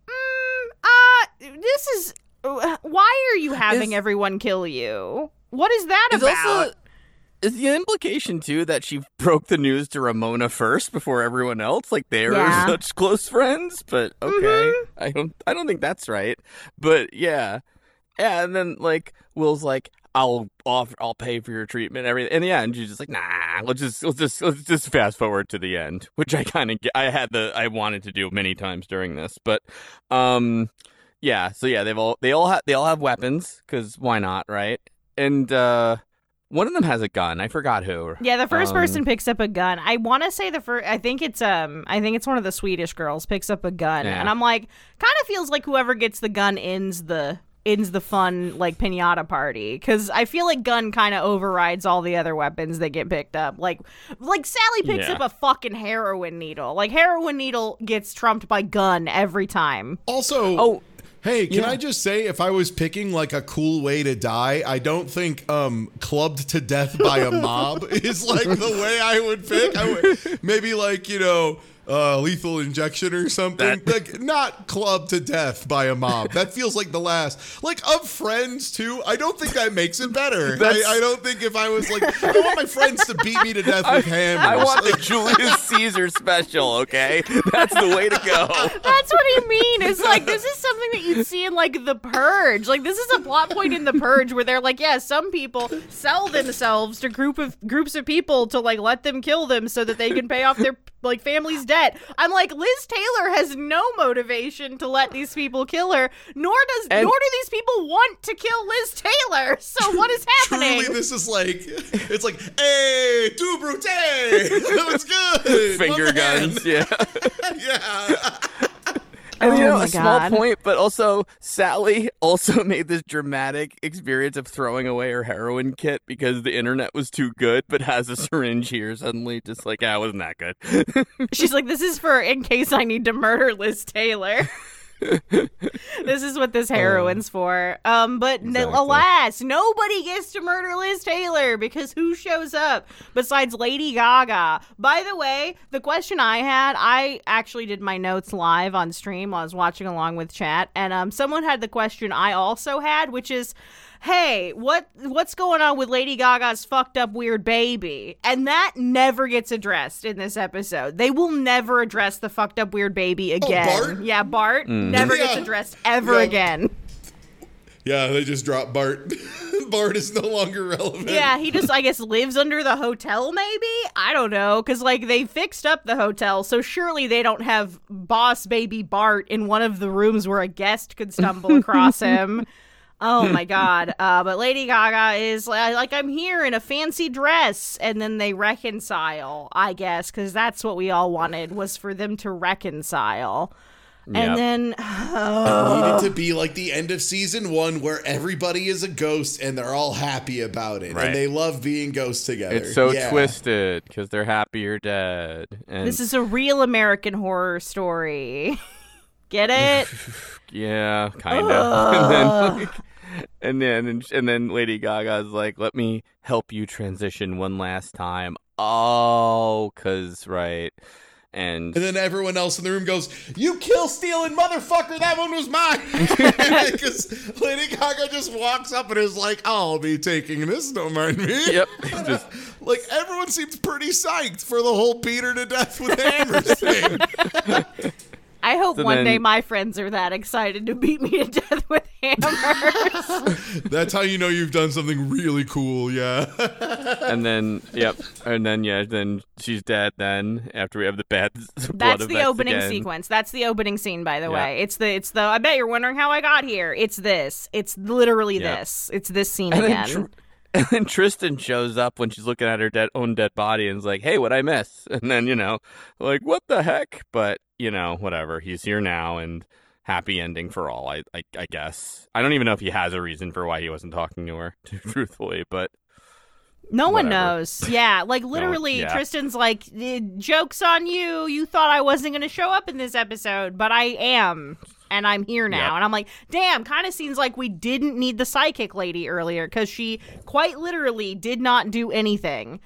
this is, why are you having everyone kill you? What is that about? Is the implication, too, that she broke the news to Ramona first before everyone else? Like, they were such close friends? But, okay. I don't think that's right. But, yeah. Yeah, and then, like, Will's like, I'll pay for your treatment and everything. And, yeah, and she's just like, nah, let's just fast forward to the end. Which I kind of I wanted to do many times during this. But, yeah, so, yeah, they all have weapons, because why not, right? And, one of them has a gun. I forgot who. Yeah, the first person picks up a gun. I want to say I think it's one of the Swedish girls picks up a gun, and I'm like, kind of feels like whoever gets the gun ends the fun like piñata party, because I feel like gun kind of overrides all the other weapons that get picked up. Like Sally picks up a fucking heroin needle. Like heroin needle gets trumped by gun every time. Also, hey, can I just say, if I was picking like a cool way to die, I don't think clubbed to death by a mob is like the way I would pick. I would maybe like, lethal injection or something. Like not clubbed to death by a mob. That feels like the last. Like of Friends too. I don't think that makes it better. I don't think if I was like, I want my friends to beat me to death with hammers. I want the Julius Caesar special. Okay, that's the way to go. That's what I mean. It's like this is something that you'd see in like The Purge. Like this is a plot point in The Purge where they're like, yeah, some people sell themselves to groups of people to like let them kill them so that they can pay off their like family's debt. I'm like, Liz Taylor has no motivation to let these people kill her, nor do these people want to kill Liz Taylor. So what is happening? Truly, this is like, it's like, hey, tu brute, it's good. Finger guns, yeah. Yeah. And a small point, but also Sally also made this dramatic experience of throwing away her heroin kit because the internet was too good, but has a syringe here suddenly, just like, it wasn't that good. She's like, this is for in case I need to murder Liz Taylor. This is what this heroin's for. But alas, nobody gets to murder Liz Taylor because who shows up besides Lady Gaga? By the way, the question I actually did my notes live on stream while I was watching along with chat, and someone had the question I also had, which is, hey, what's going on with Lady Gaga's fucked up weird baby? And that never gets addressed in this episode. They will never address the fucked up weird baby again. Bart? Yeah, Bart never gets addressed ever again. Yeah, they just dropped Bart. Bart is no longer relevant. Yeah, he just, I guess, lives under the hotel, maybe? I don't know, because, like, they fixed up the hotel, so surely they don't have boss baby Bart in one of the rooms where a guest could stumble across him. Oh, my God. But Lady Gaga is, like, I'm here in a fancy dress, and then they reconcile, I guess, because that's what we all wanted, was for them to reconcile. And then it needed to be like the end of season 1 where everybody is a ghost and they're all happy about it. Right. And they love being ghosts together. It's so twisted because they're happy you're dead. And this is a real American Horror Story. Get it? Yeah, kind of. And then Lady Gaga's like, let me help you transition one last time. Oh, because, right. And then everyone else in the room goes, you kill stealing motherfucker, that one was mine. Because Lady Gaga just walks up and is like, I'll be taking this, don't mind me. Yep. Like, everyone seems pretty psyched for the whole beat her to death with hammers thing. I hope one day my friends are that excited to beat me to death with hammers. That's how you know you've done something really cool, yeah. And then, then she's dead then, after we have the bad blood That's the opening again. Sequence. That's the opening scene, by the way. It's the, I bet you're wondering how I got here. It's this. It's literally this. It's this scene again. And then Tristan shows up when she's looking at her own dead body and is like, hey, what'd I miss? And then, like, what the heck? But, whatever. He's here now, and happy ending for all, I guess. I don't even know if he has a reason for why he wasn't talking to her, truthfully, but no one knows. Yeah, like, literally, Tristan's like, joke's on you. You thought I wasn't going to show up in this episode, but I am. And I'm here now. Yep. And I'm like, damn, kind of seems like we didn't need the psychic lady earlier, because she quite literally did not do anything.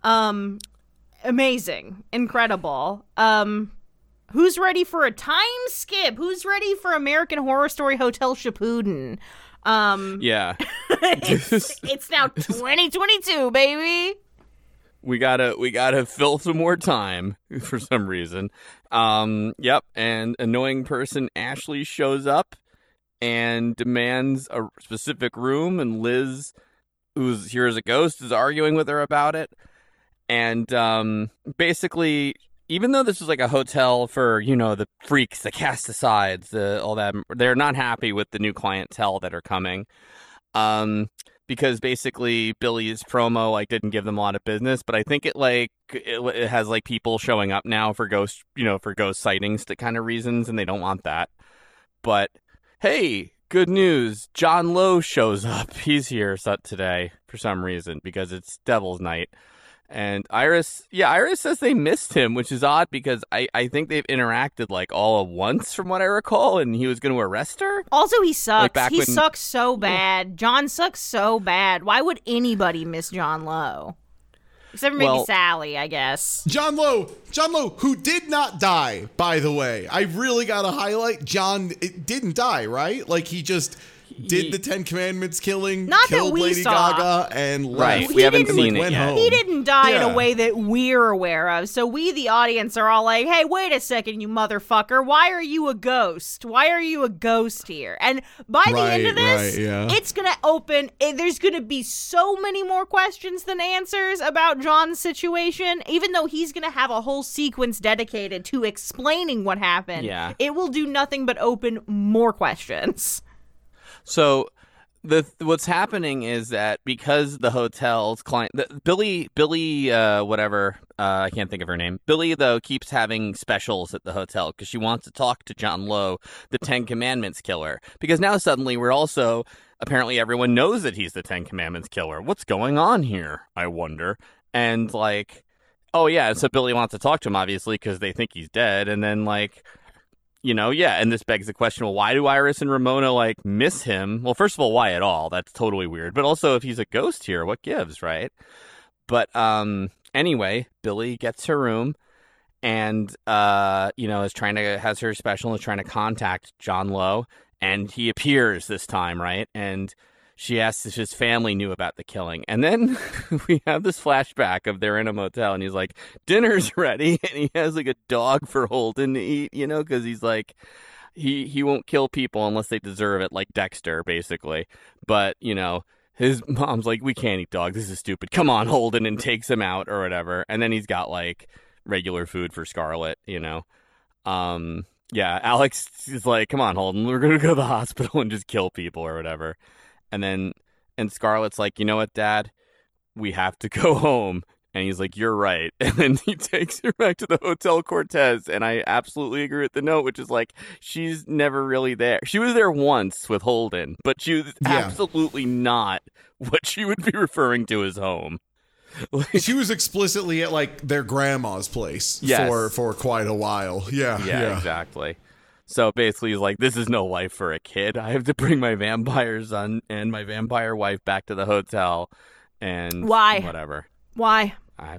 Amazing. Incredible. Who's ready for a time skip? Who's ready for American Horror Story Hotel Shippuden? Yeah. it's now 2022, baby. We gotta fill some more time for some reason. Yep, and annoying person Ashley shows up and demands a specific room, and Liz, who's here as a ghost, is arguing with her about it. And basically, even though this is like a hotel for, the freaks, the cast-asides, all that, they're not happy with the new clientele that are coming. Because basically Billy's promo didn't give them a lot of business, but I think it has people showing up now for ghost sightings to kind of reasons, and they don't want that. But hey, good news, John Lowe shows up. He's here today for some reason because it's Devil's Night. And Iris says they missed him, which is odd because I think they've interacted all at once from what I recall, and he was going to arrest her. Also, he sucks. He sucks so bad. John sucks so bad. Why would anybody miss John Lowe? Except for maybe Sally, I guess. John Lowe, who did not die, by the way. I really got to highlight John didn't die, right? He just did the Ten Commandments killing, killed Lady Gaga, and left. Right, we haven't seen it yet. He didn't die in a way that we're aware of, so we, the audience, are all like, hey, wait a second, you motherfucker, why are you a ghost? Why are you a ghost here? And by the end of this, it's going to open, there's going to be so many more questions than answers about John's situation, even though he's going to have a whole sequence dedicated to explaining what happened. Yeah. It will do nothing but open more questions. So what's happening is that because the hotel's client, Billy, whatever, I can't think of her name. Billy, though, keeps having specials at the hotel because she wants to talk to John Lowe, the Ten Commandments killer. Because now suddenly we're also, apparently everyone knows that he's the Ten Commandments killer. What's going on here, I wonder? And oh yeah, so Billy wants to talk to him, obviously, because they think he's dead. And then and this begs the question, well, why do Iris and Ramona, miss him? Well, first of all, why at all? That's totally weird. But also, if he's a ghost here, what gives, right? But anyway, Billy gets her room and, has her special and is trying to contact John Lowe. And he appears this time, right? And she asks if his family knew about the killing. And then we have this flashback of they're in a motel and he's like, dinner's ready. And he has like a dog for Holden to eat, you know, because he's like, he won't kill people unless they deserve it, like Dexter, basically. But, you know, his mom's like, we can't eat dogs. This is stupid. Come on, Holden, and takes him out or whatever. And then he's got like regular food for Scarlett, you know. Yeah, Alex is like, come on, Holden, we're going to go to the hospital and just kill people or whatever. And Scarlett's like, you know what, Dad? We have to go home. And he's like, you're right. And then he takes her back to the Hotel Cortez. And I absolutely agree with the note, which is like, she's never really there. She was there once with Holden, but she was absolutely not what she would be referring to as home. Like, she was explicitly at like their grandma's place for quite a while. Yeah, exactly. So basically he's like, this is no life for a kid. I have to bring my vampire son and my vampire wife back to the hotel and whatever. Why?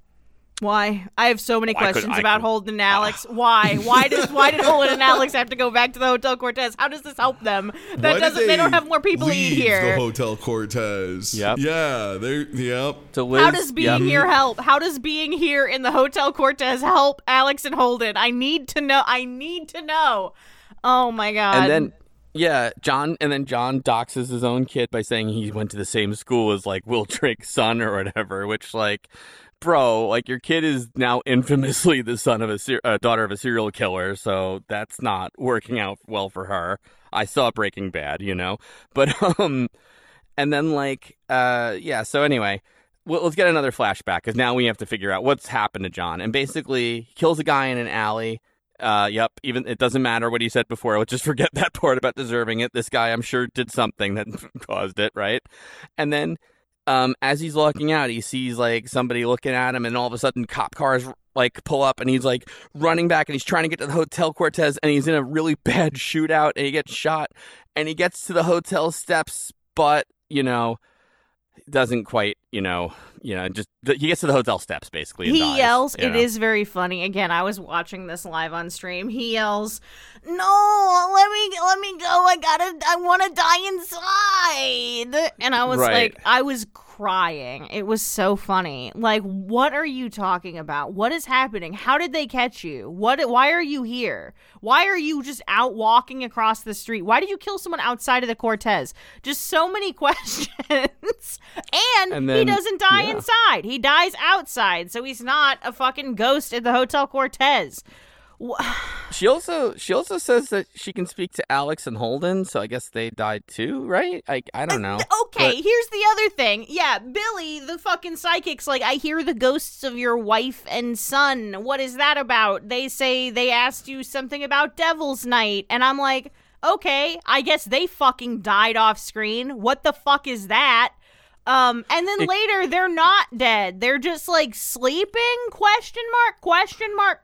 Why? I have so many questions about Holden and Alex. Why? Why did Holden and Alex have to go back to the Hotel Cortez? How does this help them? They don't have more people to eat here. The Hotel Cortez. Yep. Yeah. Yep. So Liz, how does being here help? How does being here in the Hotel Cortez help Alex and Holden? I need to know. Oh my God. And then John doxes his own kid by saying he went to the same school as like Will Drake's son or whatever, which like, bro, like your kid is now infamously the son of a daughter of a serial killer, so that's not working out well for her. I saw Breaking Bad, you know, but and then like so anyway, let's get another flashback because now we have to figure out what's happened to John. And basically, he kills a guy in an alley. Even it doesn't matter what he said before. Let's just forget that part about deserving it. This guy, I'm sure, did something that caused it, right? And then as he's walking out, he sees like somebody looking at him, and all of a sudden cop cars like pull up, and he's like running back, and he's trying to get to the Hotel Cortez, and he's in a really bad shootout, and he gets shot, and he gets to the hotel steps, but you know, doesn't quite, he gets to the hotel steps basically. And he yells. It is very funny. Again, I was watching this live on stream. He yells, "No, let me go. I want to die inside." And I was like, I was crying. It was so funny. Like, what are you talking about? What is happening? How did they catch you? Why are you here? Why are you just out walking across the street? Why did you kill someone outside of the Cortez? Just so many questions. And then, he doesn't die inside. He dies outside. So he's not a fucking ghost at the Hotel Cortez. She also says that she can speak to Alex and Holden, so I guess they died too, right? I don't know. Okay, here's the other thing. Yeah, Billy, the fucking psychic's like, I hear the ghosts of your wife and son. What is that about? They say they asked you something about Devil's Night, and I'm like, okay, I guess they fucking died off screen. What the fuck is that? And then later, they're not dead. They're just like sleeping? Question mark?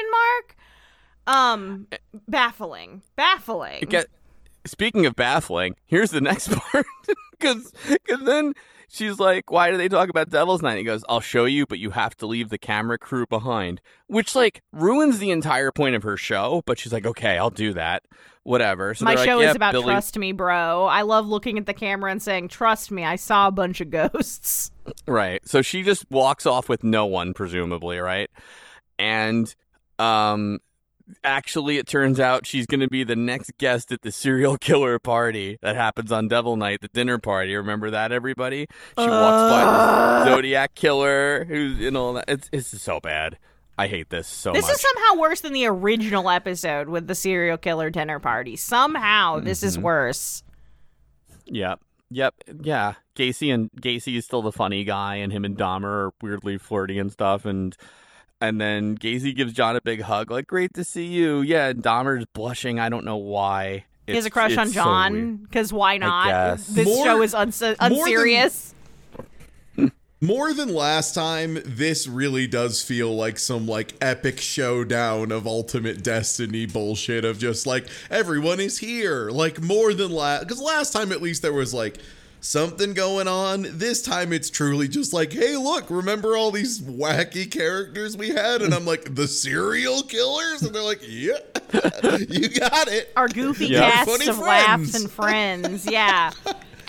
Baffling. Speaking of baffling, here's the next part. Because then she's like, why do they talk about Devil's Night? He goes, I'll show you, but you have to leave the camera crew behind. Which, like, ruins the entire point of her show. But she's like, okay, I'll do that. Whatever. So my show is about Billy. Trust me, bro. I love looking at the camera and saying, trust me, I saw a bunch of ghosts. Right. So she just walks off with no one, presumably, right? And actually, it turns out she's going to be the next guest at the serial killer party that happens on Devil Night, the dinner party. Remember that, everybody? She walks by the Zodiac killer who's in all that. It's so bad. I hate this so much. This is somehow worse than the original episode with the serial killer dinner party. Somehow this is worse. Yep. Yeah. Gacy is still the funny guy, and him and Dahmer are weirdly flirty and stuff, and then Gacy gives John a big hug, like, great to see you. Yeah, and Dahmer's blushing. I don't know why. He has a crush on John, because why not? This show is unserious. More than last time, this really does feel like some, like, epic showdown of Ultimate Destiny bullshit of just, like, everyone is here. Like, more than because last time, at least, there was, like, something going on. This time it's truly just like, hey, look, remember all these wacky characters we had? And I'm like, the serial killers? And they're like, yeah, you got it. Our goofy cast of laughs and friends. Yeah.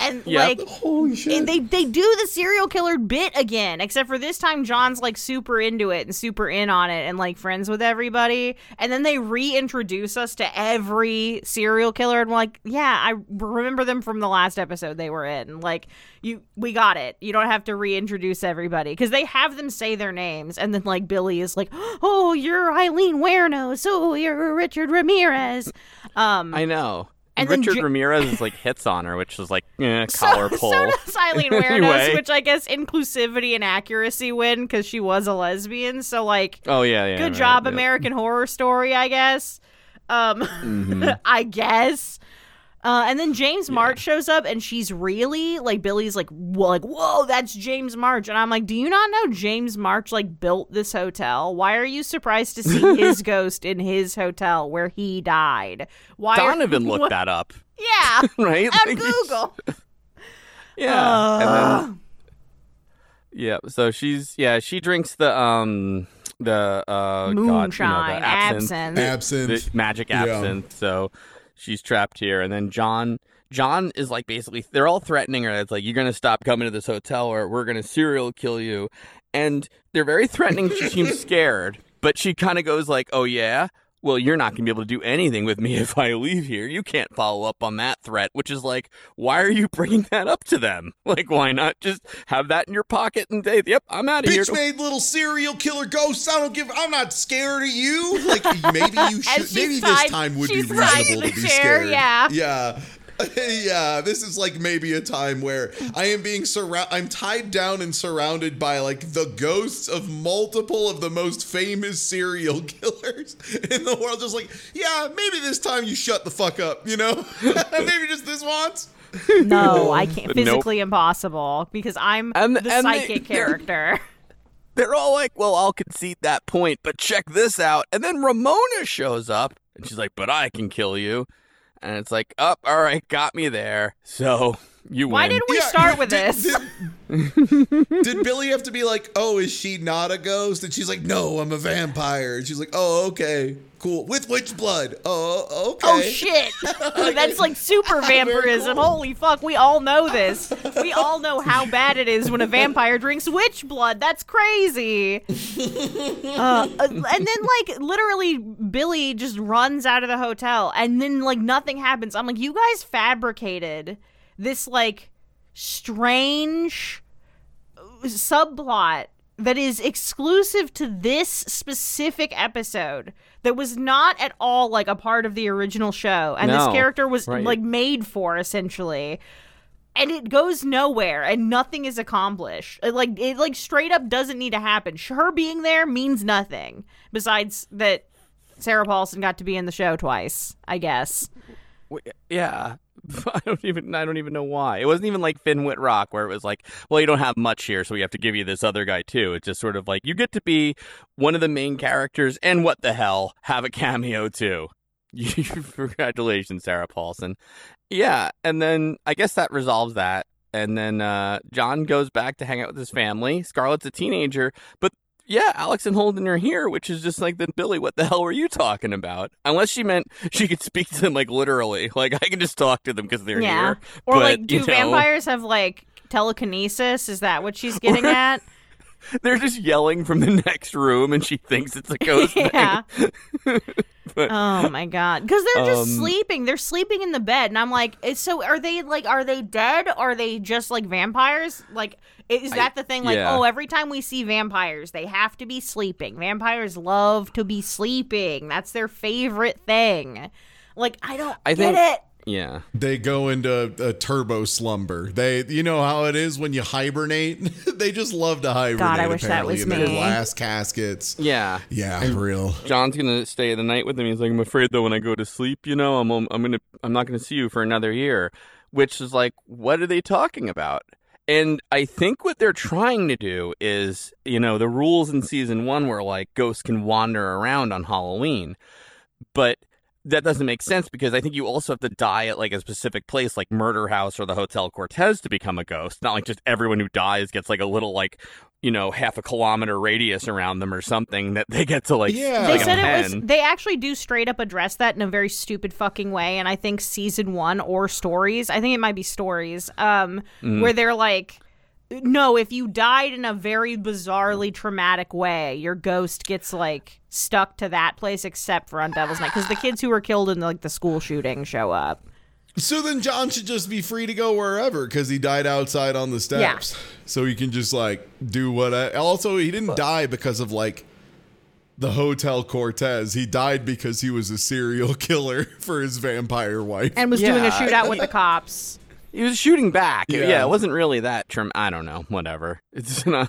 And Yep. like, Holy shit. they do the serial killer bit again, except for this time John's like super into it and super in on it and like friends with everybody. And then they reintroduce us to every serial killer, and we're like, yeah, I remember them from the last episode they were in. Like, we got it. You don't have to reintroduce everybody, because they have them say their names, and then like Billy is like, oh, you're Eileen Wernos, oh, you're Richard Ramirez. I know. And then Richard Ramirez like hits on her, which is like collar pull. So does Eileen Wernos, Anyway. which I guess inclusivity and accuracy win because she was a lesbian. So like, Oh yeah. good right, job, yep. American Horror Story, I guess. I guess. And then James March shows up, and she's really like, Billy's like, whoa, that's James March, and I'm like, do you not know James March like built this hotel? Why are you surprised to see his ghost in his hotel where he died? Why? Donovan looked that up, Yeah, right? on Like, Google. Yeah. And then, yeah. So she drinks the Moonshine, the absinthe. Absinthe. the magic Yeah. absinthe. So she's trapped here, and then John is like, basically they're all threatening her. It's like, you're gonna stop coming to this hotel or we're gonna serial kill you. And they're very threatening. She seems scared, but she kind of goes like, oh yeah, well, you're not gonna be able to do anything with me if I leave here. You can't follow up on that threat, which is like, why are you bringing that up to them? Like, why not just have that in your pocket and say, yep, I'm out of here. Bitch-made little serial killer ghosts. I'm not scared of you. Like, maybe you And should. she's Maybe tied- this time would be she's tied reasonable to to the be chair, scared. yeah. Yeah. Yeah, this is like maybe a time where I am being I'm tied down and surrounded by like the ghosts of multiple of the most famous serial killers in the world. Just like, yeah, maybe this time you shut the fuck up, you know? Maybe just this once. No, I can't. Nope. Physically impossible, because I'm And the psychic they're- character. They're all like, well, I'll concede that point, but check this out. And then Ramona shows up, and she's like, but I can kill you. And it's like, all right, got me there. So you win. Why did we Yeah, start with did- this? Did Billy have to be like, oh, is she not a ghost? And she's like, no, I'm a vampire. And she's like, oh, okay, cool. With witch blood. Oh, okay. Oh shit! That's like super vampirism. cool. Holy fuck! We all know this. We all know how bad it is when a vampire drinks witch blood. That's crazy. And then like literally, Billy just runs out of the hotel, and then like nothing happens. I'm like, you guys fabricated this like strange subplot that is exclusive to this specific episode that was not at all like a part of the original show, and this No, character was right. like made for, essentially, and it goes nowhere and nothing is accomplished. It like straight up doesn't need to happen. Her being there means nothing besides that Sarah Paulson got to be in the show twice, I guess. Yeah. I don't even know why. It wasn't even like Finn Whitrock, where it was like, well, you don't have much here, so we have to give you this other guy too. It's just sort of like, you get to be one of the main characters, and what the hell, have a cameo too. Congratulations, Sarah Paulson. Yeah, and then I guess that resolves that. And then John goes back to hang out with his family. Scarlett's a teenager, but yeah, Alex and Holden are here, which is just like, then Billy, what the hell were you talking about? Unless she meant she could speak to them like literally. Like, I can just talk to them because they're here. Or But, like, do you know, vampires have like telekinesis? Is that what she's getting at? They're just yelling from the next room, and she thinks it's a ghost Yeah. thing. But, Oh my god! Because they're just Um, sleeping. They're sleeping in the bed, and I'm like, so are they dead? Are they just like vampires? Like, is that the thing? Like, yeah. oh, every time we see vampires, they have to be sleeping. Vampires love to be sleeping. That's their favorite thing. Like, I don't get think- it. yeah. They go into a turbo slumber. You know how it is when you hibernate? They just love to hibernate. God, I wish that apparently, was in their me. glass caskets. Yeah. Yeah, real. John's gonna stay the night with him. He's like, I'm afraid that when I go to sleep, you know, I'm not gonna see you for another year. Which is like, what are they talking about? And I think what they're trying to do is, you know, the rules in season 1 were like ghosts can wander around on Halloween, but that doesn't make sense because I think you also have to die at like a specific place, like Murder House or the Hotel Cortez, to become a ghost. Not like just everyone who dies gets like a little like, you know, half a kilometer radius around them or something that they get to like. Yeah. They like said a it was. pen. They actually do straight up address that in a very stupid fucking way, and I think season 1 or Stories. I think it might be Stories. Where they're like, no, if you died in a very bizarrely traumatic way, your ghost gets like stuck to that place, except for on Devil's Night, because the kids who were killed in like the school shooting show up. So then John should just be free to go wherever because he died outside on the steps. Yeah. So he can just like do what. Also, he didn't die because of like the Hotel Cortez. He died because he was a serial killer for his vampire wife. And was doing a Yeah. shootout with the cops. He was shooting back. Yeah. It wasn't really that I don't know. Whatever. It's not.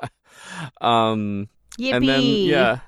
Yippee. And then yeah.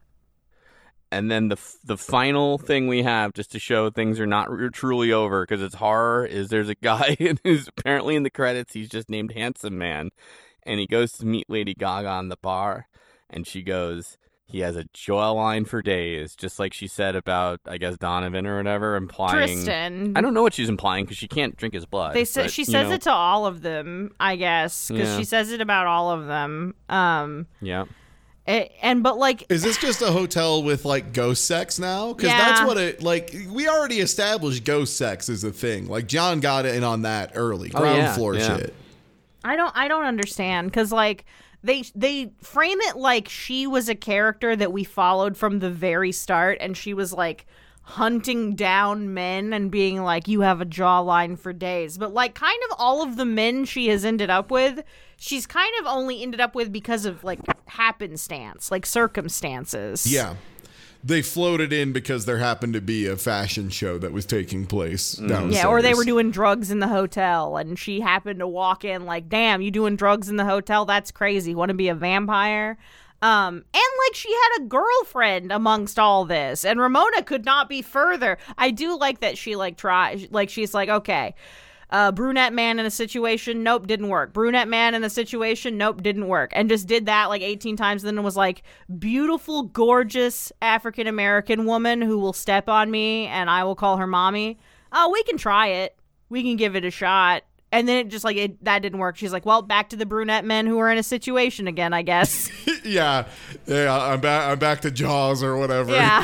And then the final thing we have, just to show things are not truly over because it's horror, is there's a guy who's apparently in the credits. He's just named Handsome Man, and he goes to meet Lady Gaga in the bar, and she goes, he has a jawline for days, just like she said about, I guess, Donovan or whatever, implying. Tristan. I don't know what she's implying because she can't drink his blood. They say but, she you says know, it to all of them, I guess, because Yeah. she says it about all of them. Yeah. But like, Is this just a hotel with like ghost sex now? Because Yeah. that's what it like. We already established ghost sex is a thing. Like John got in on that early, ground yeah, floor yeah. shit. I don't understand, because like they frame it like she was a character that we followed from the very start, and she was like hunting down men and being like, you have a jawline for days. But like kind of all of the men she has ended up with, she's kind of only ended up with because of like happenstance, like circumstances. Yeah. They floated in because there happened to be a fashion show that was taking place downstairs. Yeah, or they were doing drugs in the hotel, and she happened to walk in like, damn, you doing drugs in the hotel? That's crazy. Want to be a vampire? And like she had a girlfriend amongst all this, and Ramona could not be further. I do like that she like tries, like she's like, okay, brunette man in a situation, nope, didn't work. Brunette man in a situation, nope, didn't work. And just did that like 18 times, and then was like, beautiful, gorgeous African-American woman who will step on me and I will call her mommy. Oh, we can try it. We can give it a shot. And then it just like, that didn't work. She's like, well, back to the brunette men who are in a situation again, I guess. yeah. I'm back to Jaws or whatever. Yeah.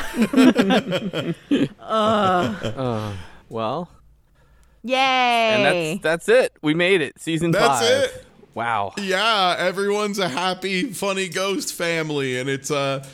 Well. Yay. And that's it. We made it. Season 5. That's it. Wow. Yeah, everyone's a happy, funny ghost family, and it's a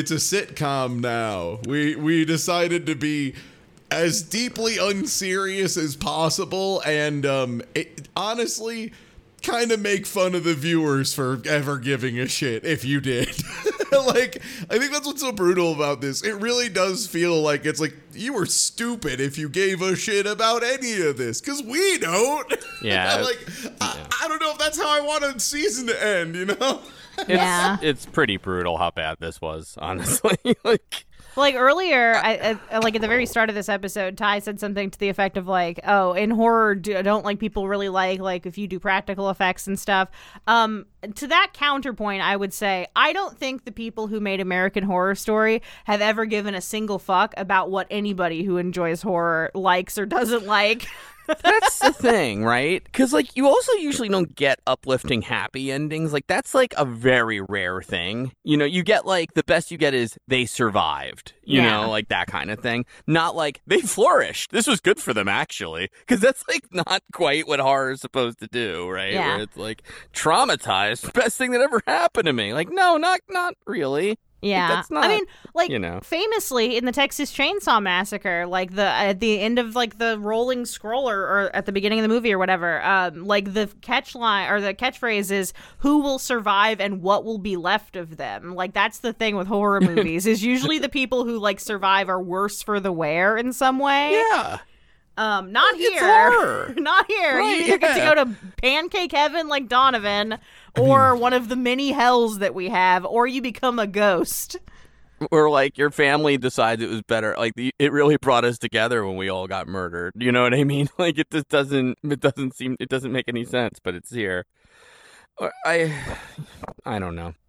sitcom now. We decided to be as deeply unserious as possible, and honestly, kind of make fun of the viewers for ever giving a shit if you did. Like, I think that's what's so brutal about this. It really does feel like it's like you were stupid if you gave a shit about any of this, because we don't. Yeah. Like, I don't know if that's how I want a season to end, you know? It's pretty brutal how bad this was, honestly. Like earlier, I like at the very start of this episode, Ty said something to the effect of like, "Oh, in horror, don't like people really like if you do practical effects and stuff." To that counterpoint, I would say I don't think the people who made American Horror Story have ever given a single fuck about what anybody who enjoys horror likes or doesn't like. That's the thing, right? Because, like, you also usually don't get uplifting happy endings. Like, that's, like, a very rare thing. You know, you get, like, the best you get is they survived. You Yeah. know, like, that kind of thing. Not, like, they flourished. This was good for them, actually. Because that's, like, not quite what horror is supposed to do, right? Yeah. Where it's, like, traumatized. Best thing that ever happened to me. Like, no, not really. Yeah, that's not, I mean, like, you know. famously in the Texas Chainsaw Massacre, like at the end of like the rolling scroll or at the beginning of the movie or whatever, like the catchline or the catchphrase is "Who will survive and what will be left of them?" Like that's the thing with horror movies is usually the people who like survive are worse for the wear in some way. Yeah. Not It's here. horror. Not here. Right, You either get to yeah. go to Pancake Heaven like Donovan, or one of the many hells that we have, or you become a ghost. Or like your family decides it was better. Like it really brought us together when we all got murdered. You know what I mean? Like it just doesn't make any sense, but it's here. I don't know.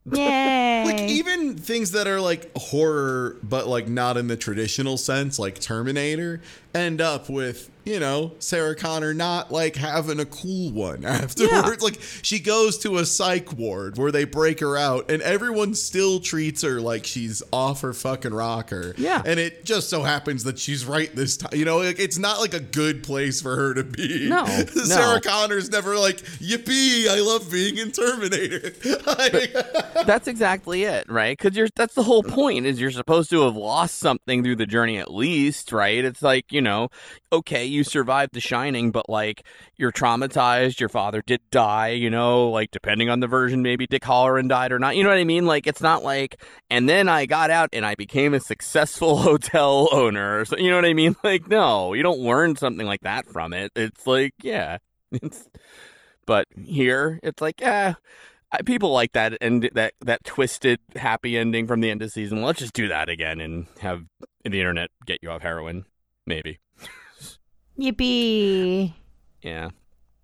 Yay. Like, even things that are like horror, but like not in the traditional sense, like Terminator, end up with, you know, Sarah Connor not like having a cool one afterwards. Yeah. Like, she goes to a psych ward where they break her out and everyone still treats her like she's off her fucking rocker. Yeah. And it just so happens that she's right this time. You know, like, it's not like a good place for her to be. No, Sarah Connor's never like, yippee, I love being in Terminator. That's exactly it, right? Because that's the whole point, is you're supposed to have lost something through the journey at least, right? It's like, you know, okay, you survived The Shining, but like, you're traumatized, your father did die, you know, like, depending on the version, maybe Dick Halloran died or not, you know what I mean? Like, it's not like, and then I got out and I became a successful hotel owner, so, you know what I mean? Like, no, you don't learn something like that from it. It's like, yeah, but here, it's like, people like that, and that twisted happy ending from the end of season. Let's just do that again and have the internet get you off heroin, maybe. Yippee. Yeah.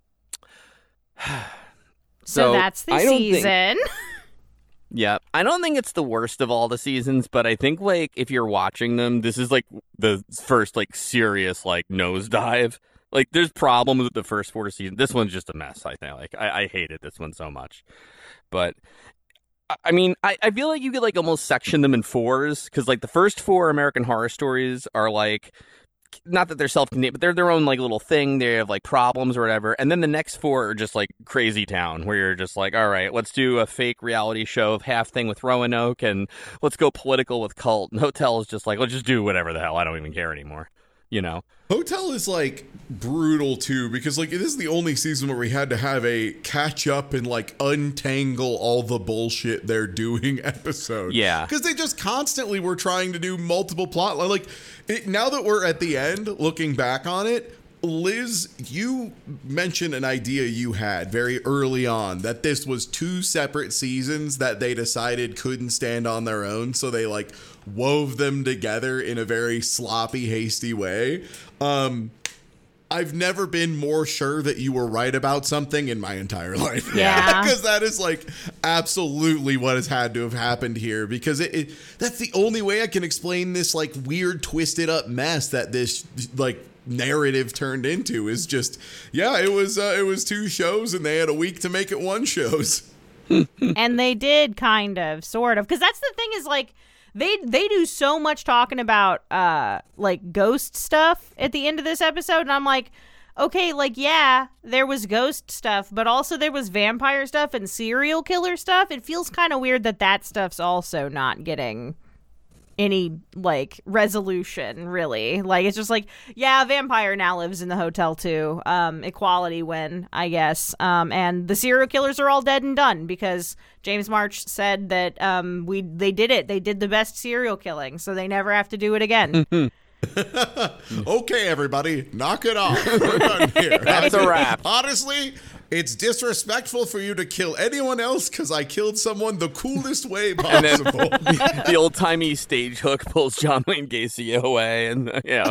So that's the season. Yeah, I don't think it's the worst of all the seasons, but I think, like, if you're watching them, this is like the first like serious like nosedive. Like, there's problems with the first 4 seasons. This one's just a mess, I think. Like, I hated this one so much. But, I mean, I feel like you could, like, almost section them in 4s. Because, like, the first 4 American Horror Stories are, like, not that they're self-contained, but they're their own, like, little thing. They have, like, problems or whatever. And then the next 4 are just, like, Crazy Town, where you're just like, all right, let's do a fake reality show of half thing with Roanoke, and let's go political with Cult. And Hotel is just like, let's just do whatever the hell. I don't even care anymore. You know? Hotel is like brutal too, because like this is the only season where we had to have a catch up and like untangle all the bullshit they're doing episode. Yeah. Because they just constantly were trying to do multiple plot lines. Like, now that we're at the end, looking back on it, Liz, you mentioned an idea you had very early on, that this was 2 separate seasons that they decided couldn't stand on their own, so they like wove them together in a very sloppy, hasty way. I've never been more sure that you were right about something in my entire life. Yeah. Because that is like absolutely what has had to have happened here, because that's the only way I can explain this like weird twisted up mess that this like narrative turned into, is just, yeah, it was 2 shows and they had a week to make it 1 shows. And they did kind of, sort of, because that's the thing, is like they do so much talking about like ghost stuff at the end of this episode, and I'm like, okay, like, yeah, there was ghost stuff, but also there was vampire stuff and serial killer stuff. It feels kind of weird that stuff's also not getting any like resolution, really. Like, it's just like, yeah, a vampire now lives in the hotel too. Equality win, I guess. And the serial killers are all dead and done, because James March said that they did it. They did the best serial killing, so they never have to do it again. Okay, everybody, knock it off. We're done here. That's a wrap. Honestly, it's disrespectful for you to kill anyone else because I killed someone the coolest way possible. The old-timey stage hook pulls John Wayne Gacy away, and yeah.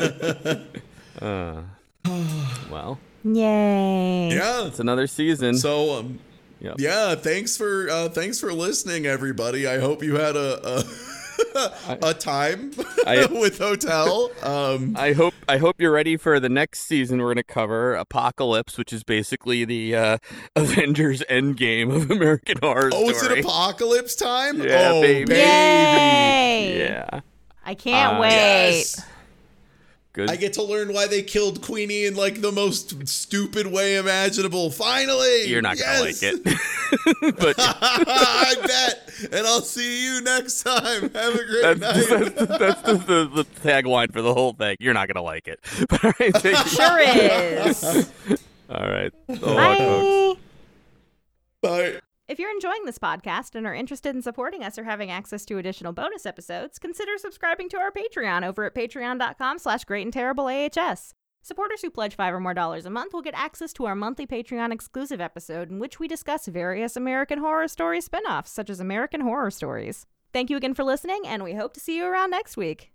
Well, Yay. Yeah. it's another season. So, Yep. yeah, thanks for listening, everybody. I hope you had a time with Hotel. I hope you're ready for the next season. We're going to cover Apocalypse, which is basically the Avengers Endgame of American Horror Story. Oh, is it Apocalypse time? Yeah, oh, baby. Yay. Yeah. I can't wait. Yes. Good. I get to learn why they killed Queenie in like the most stupid way imaginable. Finally, You're not going to like it. But I bet. And I'll see you next time. Have a great night. that's the tagline for the whole thing. You're not going to like it. But, all right, thank you. Sure is. All right. So long, folks. Bye. Bye. If you're enjoying this podcast and are interested in supporting us or having access to additional bonus episodes, consider subscribing to our Patreon over at patreon.com/greatandterribleahs. Supporters who pledge $5 or more a month will get access to our monthly Patreon exclusive episode in which we discuss various American Horror Story spin-offs, such as American Horror Stories. Thank you again for listening, and we hope to see you around next week.